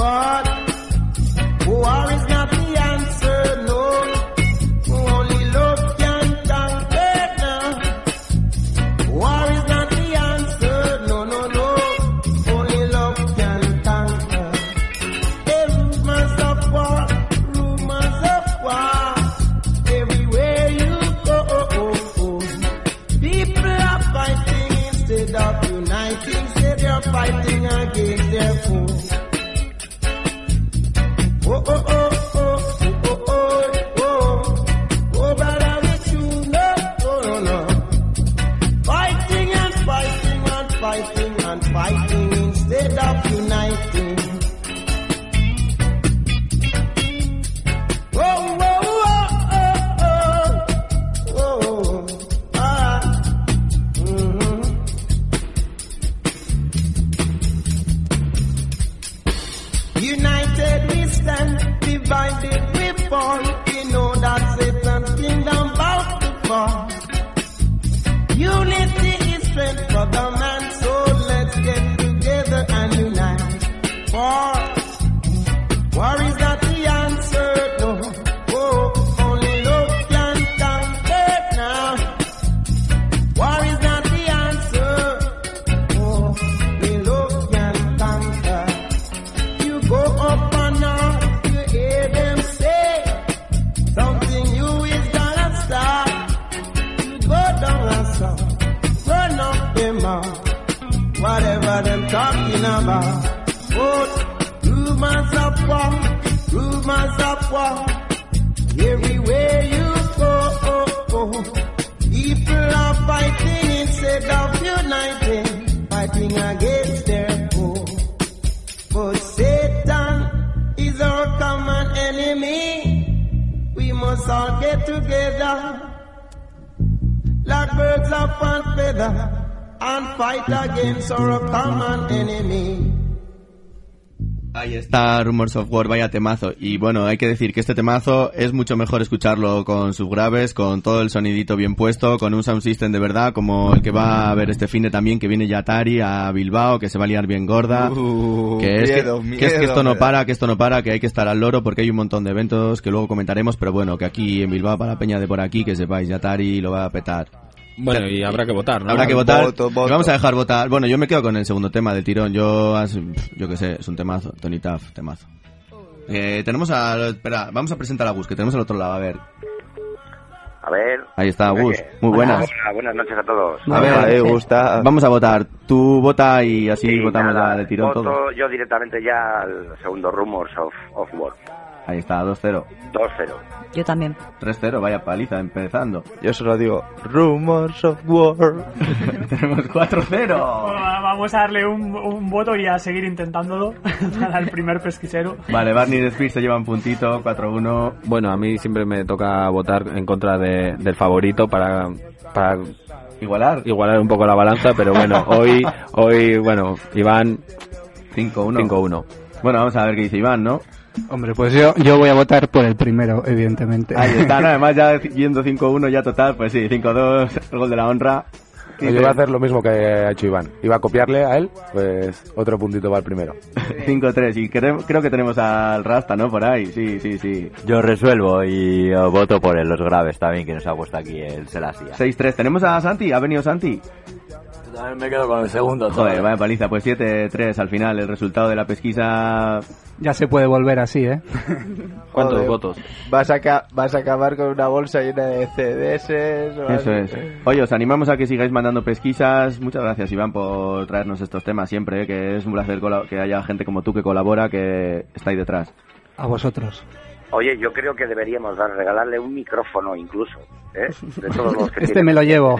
But war is not the answer, no. Only love can conquer now. War is not the answer, no, no, no. Only love can conquer. Hey, rumors of war, rumors of war, everywhere you go. People are fighting instead of uniting, say they're fighting against their foes. Oh, oh, oh, oh, oh, oh, oh, oh, but I'm with you, no, no, no, no. Fighting and fighting and fighting and fighting instead of uniting. Oh, oh, oh, oh, oh, oh, ah, mm-hmm. United we stand, divided we fall. We know that Satan's kingdom about to fall. Unity is strength for the man, so let's get together and unite. For war is not the answer, no. Oh, only love can conquer now. War is not the answer. Oh, only love can conquer. You go up and up, you hear them say something new is gonna start. You go down and stop, run up them out, whatever them talking about. Oh, rumors of war, rumors of war, everywhere you go. Oh, oh. People are fighting instead of uniting, fighting against their foe. But Satan is our common enemy. We must all get together like birds of one feather and fight against our common enemy. Ahí está Rumors of War, vaya temazo. Y bueno, hay que decir que este temazo es mucho mejor escucharlo con subgraves, con todo el sonidito bien puesto, con un sound system de verdad, como el que va a ver este fin de también, que viene Yatari a Bilbao, que se va a liar bien gorda. Uh, que, es miedo, que, miedo, que es que esto no miedo. para, que esto no para, que hay que estar al loro porque hay un montón de eventos que luego comentaremos, pero bueno, que aquí en Bilbao, para la peña de por aquí, que sepáis, Yatari lo va a petar. Bueno, y habrá que votar, ¿no? Habrá que votar. Voto, voto. Y vamos a dejar votar. Bueno, yo me quedo con el segundo tema del tirón. Yo, as- yo qué sé, es un temazo. Tony Tuff, temazo. Eh, tenemos a... Espera, vamos a presentar a Gus, que tenemos al otro lado. A ver. A ver. Ahí está, Gus. ¿Qué? Muy buenas. Hola, buenas noches a todos. A ver, Ahí gusta. vamos a votar. Tú vota y así Sí, votamos nada, ya de tirón voto todo. yo directamente ya al segundo Rumors of, of War. Ahí está, dos cero. dos cero. Yo también. tres cero, vaya paliza, empezando. Yo solo digo Rumors of War. Tenemos cuatro cero. Bueno, vamos a darle un, un voto y a seguir intentándolo para el primer pesquisero. Vale, Barney y Spears se llevan puntito, cuatro uno. Bueno, a mí siempre me toca votar en contra de, del favorito para, para igualar igualar un poco la balanza, pero bueno, hoy, hoy bueno, Iván cinco uno. cinco uno. Bueno, vamos a ver qué dice Iván, ¿no? Hombre, pues yo, yo voy a votar por el primero, evidentemente. Ahí está, ¿no? Además ya yendo cinco uno ya total, pues sí, cinco dos, el gol de la honra. Yo iba a hacer lo mismo que ha hecho Iván. Iba a copiarle a él, pues otro puntito para el primero. cinco tres. Y creo, creo que tenemos al Rasta, ¿no? Por ahí. Sí, sí, sí. Yo resuelvo y uh, voto por el, los graves también, que nos ha puesto aquí el Selassie. seis tres. ¿Tenemos a Santi? ¿Ha venido Santi? Yo también me quedo con el segundo. Joder, vaya paliza. Pues siete tres al final. El resultado de la pesquisa... Ya se puede volver así, ¿eh? ¿Cuántos Joder, votos? Vas a, ca- vas a acabar con una bolsa llena de C Ds. O Eso así. es. Oye, os animamos a que sigáis mandando pesquisas. Muchas gracias, Iván, por traernos estos temas siempre, ¿eh? Que es un placer cola- que haya gente como tú que colabora, que está ahí detrás. A vosotros. Oye, yo creo que deberíamos dar, regalarle un micrófono incluso, ¿eh? De todos los que Este tienen. me lo llevo.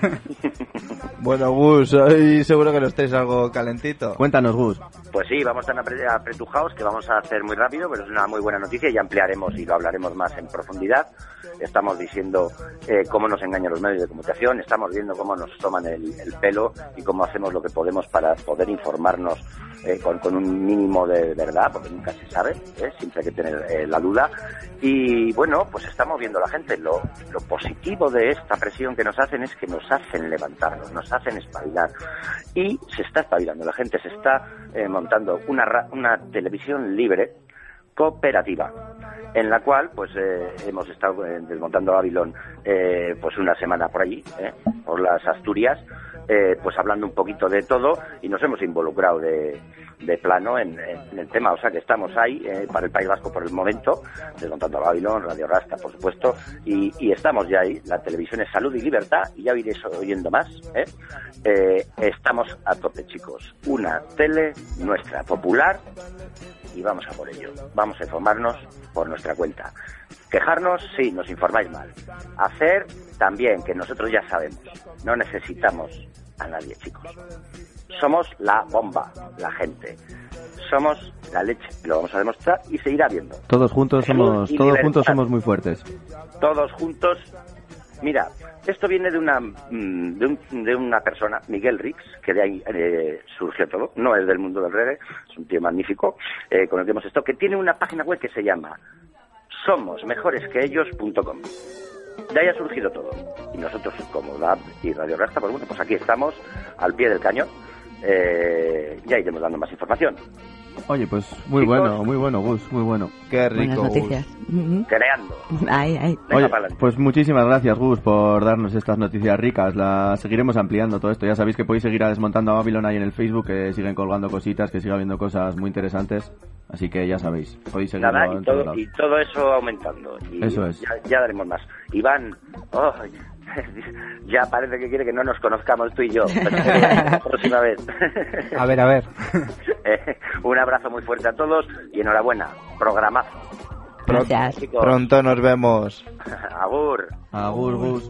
Bueno, Gus, hoy seguro que nos estáis algo calentito. Cuéntanos, Gus. Pues sí, vamos tan apre- apretujados que vamos a hacer muy rápido, pero es una muy buena noticia y ampliaremos y lo hablaremos más en profundidad. Estamos diciendo eh, cómo nos engañan los medios de comunicación, estamos viendo cómo nos toman el, el pelo y cómo hacemos lo que podemos para poder informarnos eh, con, con un mínimo de verdad, porque nunca se sabe, ¿eh? Siempre hay que tener eh, la duda. Y bueno, pues estamos viendo a la gente. Lo, lo positivo de esta presión que nos hacen es que nos hacen levantarnos, nos hacen espabilar. Y se está espabilando la gente, se está eh, montando una, ra- una televisión libre, cooperativa, en la cual pues eh, hemos estado eh, desmontando Babylon eh, pues una semana por allí, eh, por las Asturias, eh, pues hablando un poquito de todo y nos hemos involucrado de, de plano en, en el tema, o sea que estamos ahí eh, para el País Vasco por el momento, desmontando Babylon, Radio Rasta por supuesto, y, y estamos ya ahí. La televisión es salud y libertad y ya iréis oyendo más, ¿eh? Eh, estamos a tope, chicos, una tele nuestra, popular, y vamos a por ello. Vamos a informarnos por nuestra cuenta. Quejarnos, sí, nos informáis mal. Hacer, también, que nosotros ya sabemos. No necesitamos a nadie, chicos. Somos la bomba, la gente. Somos la leche. Lo vamos a demostrar y seguirá viendo. Todos juntos Salud somos, y todos libertad. juntos somos muy fuertes. Todos juntos. Mira, esto viene de una mm, de, un, de una persona, Miguel Rix, que de ahí eh, surgió todo. No es del mundo del reggae, es un tío magnífico, eh, con el que hemos estado, que tiene una página web que se llama somos mejores que ellos punto com. De ahí ha surgido todo. Y nosotros, como D A B y Radio Rasta, pues bueno, pues aquí estamos, al pie del cañón. Eh, ya iremos dando más información. Oye, pues muy Chicos. bueno, muy bueno, Gus, muy bueno. Qué Buenas noticias. Ujú. Creando. Ahí, ahí. Oye, pues muchísimas gracias, Gus, por darnos estas noticias ricas. Las seguiremos ampliando todo esto. Ya sabéis que podéis seguir a Desmontando a Babylon ahí en el Facebook, que siguen colgando cositas, que siga habiendo cosas muy interesantes. Así que ya sabéis, podéis seguirlo Nada, y en todos todo, lados. y todo eso aumentando. Y Eso es. Ya, ya daremos más. Iván, oh, ya parece que quiere que no nos conozcamos tú y yo. Pero la próxima vez. A ver, a ver. Eh, un abrazo muy fuerte a todos y enhorabuena. Programazo. Gracias. Chicos, Pronto nos vemos. agur. Agur, Gus.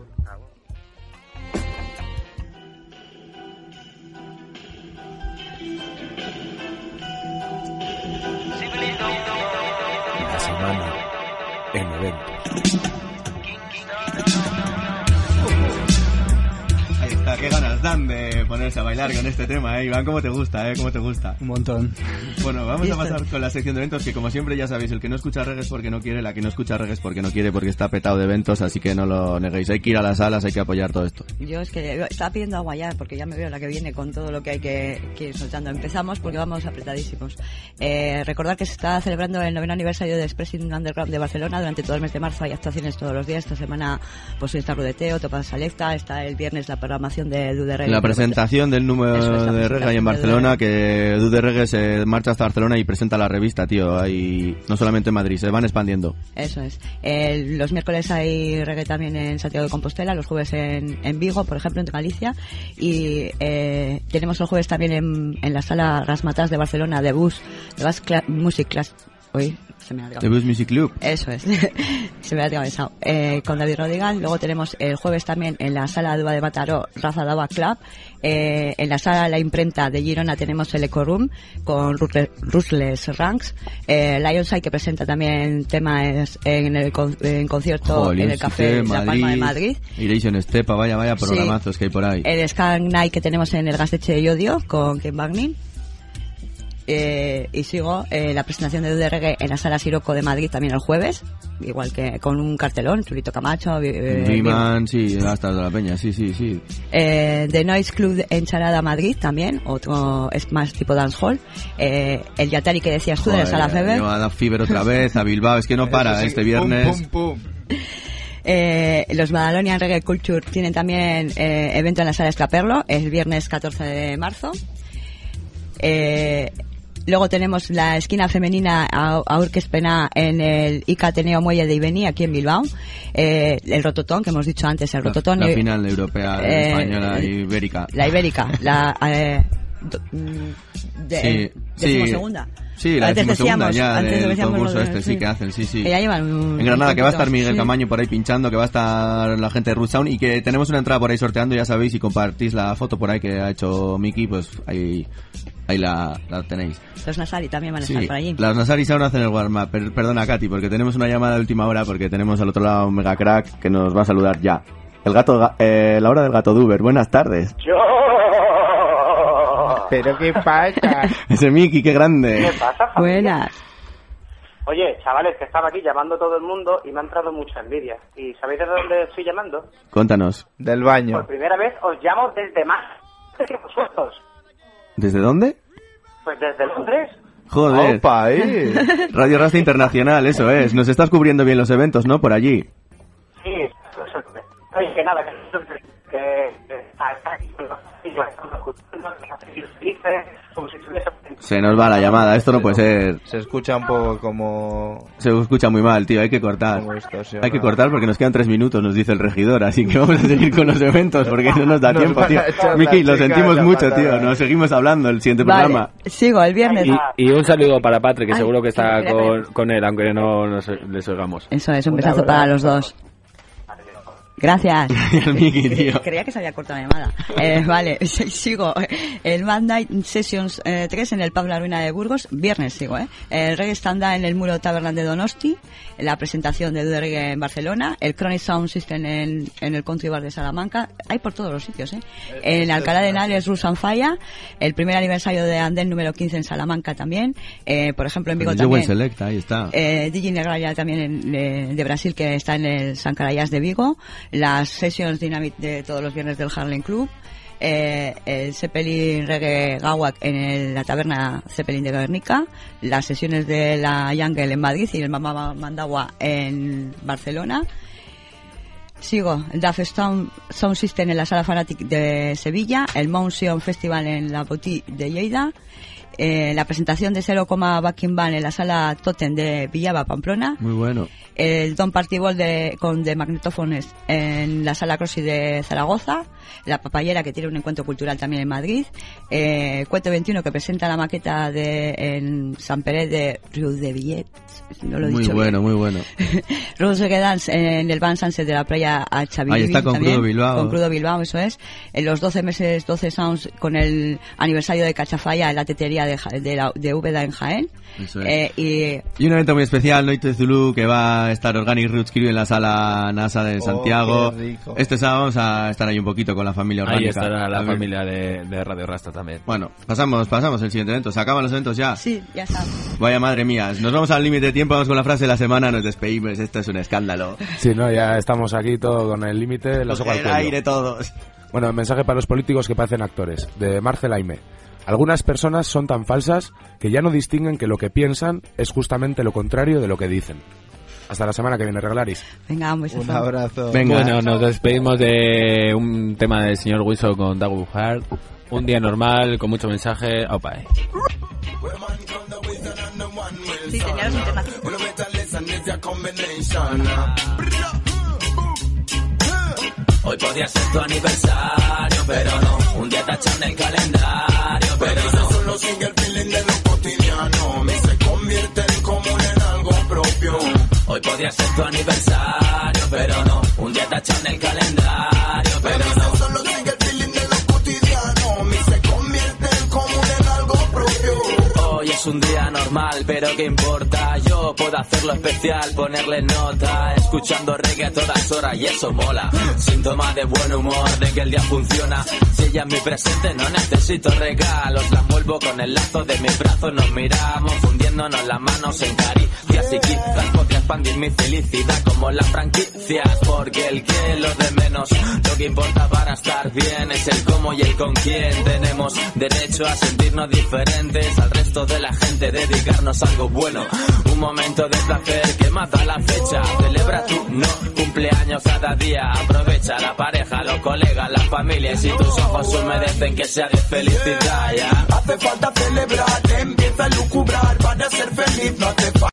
La semana en eventos. Ahí está, qué ganas dan de ponerse a bailar con este tema, ¿eh? Iván, ¿cómo te gusta, eh? ¿Cómo te gusta? Un montón. Bueno, vamos a pasar con la sección de eventos, que como siempre ya sabéis, el que no escucha reggae es porque no quiere, la que no escucha reggae es porque no quiere, porque está petado de eventos, así que no lo neguéis. Hay que ir a las salas, hay que apoyar todo esto. Yo es que estaba pidiendo agua ya, porque ya me veo la que viene con todo lo que hay que, que ir soltando. Empezamos porque vamos apretadísimos. Eh, recordar que se está celebrando el noveno aniversario de Expressing Underground de Barcelona. Durante todo el mes de marzo hay actuaciones todos los días. Esta semana pues está Rudeteo, Topa Selecta, está el viernes la programación de Dude Reggae. La presentación del número Eso es, la de reggae ahí en presentación de Barcelona, que Dude Reggae se marcha hasta Barcelona y presenta la revista, tío. Ahí, no solamente en Madrid, se van expandiendo. Eso es. El- los miércoles hay reggae también en Santiago de Compostela, los jueves en, en Vigo, por ejemplo, en Galicia. Y eh, tenemos los jueves también en, en la sala Rasmatas de Barcelona, de Bus, de Bus Cla- Music Class. Uy, se me ha The Bus Music Club. Eso es, se me ha atravesado. Eh, con David Rodigan. Luego tenemos el jueves también en la sala Dua de Mataró, Raza Dava Club. Eh, en la sala La Imprenta de Girona tenemos el Eco Room con Rutle- Ruthless Ranks. Eh, Lionside, que presenta también temas en el con- en concierto Joder, en el Café sí, La Palma de Madrid. Iréis en Estepa, vaya, vaya Sí. programazos que hay por ahí. El Scan Night que tenemos en el Gasteche de Yodio con Ken Bagnin. Eh, y sigo eh, la presentación de Dude Reggae en la Sala Siroco de Madrid también el jueves, igual que con un cartelón, Chulito Camacho, eh, Viman, sí, hasta la peña, sí, sí, sí. eh, The Noise Club en Charada Madrid también, otro es más tipo dancehall, eh, el Yatari que decías tú de la Sala Feber, a la Fever otra vez, a Bilbao, es que no para sí, este viernes. Pum, pum, pum. Eh, los Badalonian Reggae Culture tienen también eh, evento en la Sala Escaperlo el viernes catorce de marzo. Eh, luego tenemos la esquina femenina a, a Urquespena en el I C A Ateneo Muelle de Ibení, aquí en Bilbao. Eh, el Rototón, que hemos dicho antes, el Rototón. La, la final europea, eh, española, ibérica. La ibérica, la... Eh, de, sí, decimosegunda. Sí, la antes decimosegunda decíamos, ya antes del concurso de, este, sí, sí, que hacen, sí, sí. Que ya llevan un, en Granada, un que va a estar Miguel sí. Camaño por ahí pinchando, que va a estar la gente de Root Sound y que tenemos una entrada por ahí sorteando, ya sabéis, si compartís la foto por ahí que ha hecho Miki, pues ahí, ahí la, la tenéis. Los Nasari también van a Sí, estar por allí. las Nasaris ahora hacen el warm-up. Per- perdona, Katy, porque tenemos una llamada de última hora, porque tenemos al otro lado un mega crack que nos va a saludar ya. El gato, eh, la hora del gato Duber. Buenas tardes. Yo. Pero qué pasa. Ese Miki, qué grande. ¿Qué pasa, familia? Buenas. Oye, chavales, que estaba aquí llamando a todo el mundo y me ha entrado mucha envidia. ¿Y sabéis de dónde estoy llamando? Cuéntanos. Del baño. Por primera vez os llamo desde más que vosotros. ¿Desde dónde? Pues desde Londres. Joder. Opa, ahí. Radio Rasta Internacional, eso es. Nos estás cubriendo bien los eventos, ¿no? Por allí. Sí, oye, que nada, que... que, que está aquí, como si estuviese... Se nos va la llamada, esto no puede ser. Se escucha un poco como... Se escucha muy mal, tío, hay que cortar. Hay que cortar porque nos quedan tres minutos, nos dice el regidor, así que vamos a seguir con los eventos porque no nos da Nos tiempo, van tío. a echar Miki, la lo chica sentimos de la mucho, patada. tío, nos seguimos hablando el siguiente Vale, programa. sigo el viernes. Y, y un saludo para Patrick, que Ay, seguro que está sí, con, con él, aunque no nos, les oigamos. Eso es, un besazo para los dos. Gracias. Miki, tío. Creía que se había cortado la llamada. Eh, vale, sigo. El Mad Night Sessions eh, tres en el Pub La Ruina de Burgos. Viernes sigo, ¿eh? El Reggae Standa en el Muro Tabernan de Donosti. La presentación de Dude Reggae en Barcelona. El Chronic Sound System en, en el Country Bar de Salamanca. Hay por todos los sitios, ¿eh? En Alcalá de Henares, Rus and Fire. El primer aniversario de Andén número quince en Salamanca también. Eh, por ejemplo, en Vigo El también. Joven Select, ahí está. Eh, D J Negraya también en, de, de Brasil, que está en el San Carayas de Vigo. Las Sessions Dynamite de todos los viernes del Harlem Club. Eh, el Zeppelin Reggae Gawak en el- la taberna Zeppelin de Guernica. Las sesiones de la Jungle en Madrid y el Mamá Mandagua en Barcelona. Sigo, el Daft Sound, Sound System en la Sala Fanatic de Sevilla. El Mountain Festival en la Boutique de Lleida. Eh, la presentación de Zero Coma Backing Band en la Sala Totem de Villaba, Pamplona. Muy bueno. El Don Party Ball de, con de magnetófones en la Sala Crossi de Zaragoza. La Papayera, que tiene un encuentro cultural también en Madrid. Eh, Cuento veintiuno, que presenta la maqueta de en San Pérez de Riu de Villet. No lo he Muy dicho bueno, bien. muy bueno. Rose Reggae Dance en el Van Sunset de la playa a Chavilly. Ahí está con también, Crudo Bilbao. Con Crudo Bilbao, eso es. En los doce meses, doce Sounds con el aniversario de Cachafaya en la tetería de, Ja- de, la, de Úbeda en Jaén. Eso es. Eh, y Y un evento muy especial, Noite Zulu, que va a estar Organic Roots Crew en la sala NASA de Santiago. qué rico. Este sábado vamos a estar ahí un poquito con la familia orgánica. Ahí estará la A ver. familia de, de Radio Rasta también. Bueno, pasamos, pasamos el siguiente evento. ¿Se acaban los eventos ya? sí, ya está. Vaya madre mía. Nos vamos al límite de tiempo, vamos con la frase de la semana, nos despedimos. Esto es un escándalo. Sí, no, ya estamos aquí todo con el límite, la soga al Coger cuello. aire todos. Bueno, mensaje para los políticos que parecen actores, de Marcel Aime. Algunas personas son tan falsas que ya no distinguen que lo que piensan es justamente lo contrario de lo que dicen. Hasta la semana que viene, Reglaris. Venga, un besazo. Un abrazo. Venga. Bueno, nos despedimos de un tema del señor Wilson con Dagu Hart. Un día normal, con mucho mensaje. Opa, eh. Sí, tenías un tema. Hoy podría ser tu aniversario, pero no. Un día tachando el calendario, pero no. Solo sigue el feeling de lo cotidiano. Me se convierte en común en algo propio. Hoy podría ser tu aniversario, pero no. Un día tachando el calendario, pero no. Solo sigue el feeling de lo cotidiano. Me se convierte en común en algo propio. Hoy es es un día normal, pero qué importa, yo puedo hacerlo especial, ponerle nota, escuchando reggae a todas horas y eso mola. Síntoma de buen humor, de que el día funciona. Si ella es mi presente no necesito regalos, la envuelvo con el lazo de mis brazos, nos miramos fundiéndonos las manos en caricias y quizás podría expandir mi felicidad como las franquicias, porque el que lo de menos, lo que importa para estar bien es el cómo y el con quién. Tenemos derecho a sentirnos diferentes al resto de la gente, dedicarnos a algo bueno, un momento de placer que mata la fecha. Celebra tu no cumpleaños cada día, aprovecha la pareja, los colegas, la familia, y si tus ojos humedecen que sea de felicidad, ya. Hace falta celebrar, empieza a lucubrar para ser feliz, no hace falta.